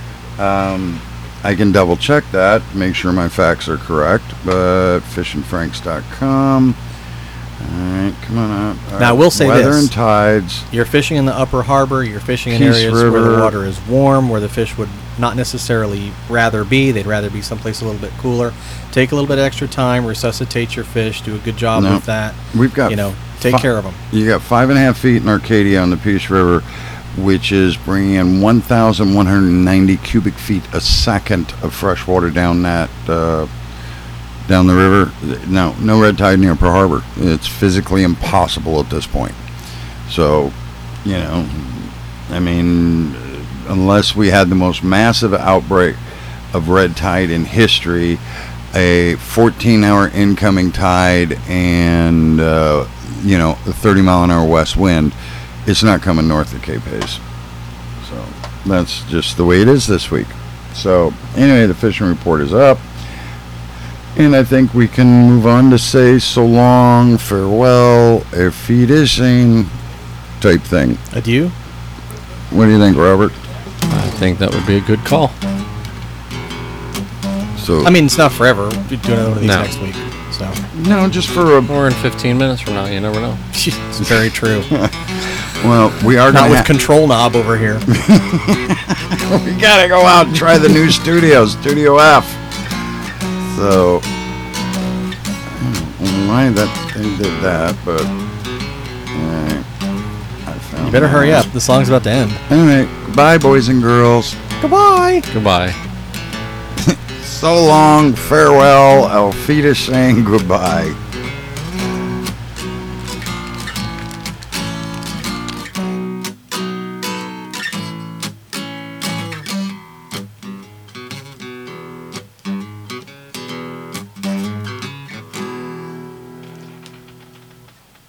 I can double check that, make sure my facts are correct, but fishandfranks.com. All right, come on up. All Now, right, I will say weather this. and tides. You're fishing in the upper harbor. You're fishing in Peace areas where River. the water is warm, where the fish would not necessarily rather be. They'd rather be someplace a little bit cooler. Take a little bit extra time, resuscitate your fish, do a good job No. with that. We've got Take care of them. You got 5.5 feet in Arcadia on the Peace River, which is bringing in 1,190 cubic feet a second of fresh water down that down the river. No red tide near Pearl Harbor. It's physically impossible at this point. So, I mean, unless we had the most massive outbreak of red tide in history, a 14-hour incoming tide and a 30-mile-an-hour west wind, it's not coming north of Cape Hayes. So that's just the way it is this week. So anyway, the fishing report is up. And I think we can move on to say so long, farewell, auf Wiedersehen type thing. Adieu. What do you think, Robert? I think that would be a good call. So I mean, it's not forever. We'll do another one of these No. next week. So no, just for a Or in 15 minutes from now, you never know. it's very true. well, we are Not going with to control knob over here. we gotta go out and try the new studio, Studio F. So I don't know why that thing did that, but I found You better hurry up. The song's about to end. Anyway, goodbye, boys and girls. Goodbye. Goodbye. So long, farewell, auf Wiedersehen, goodbye.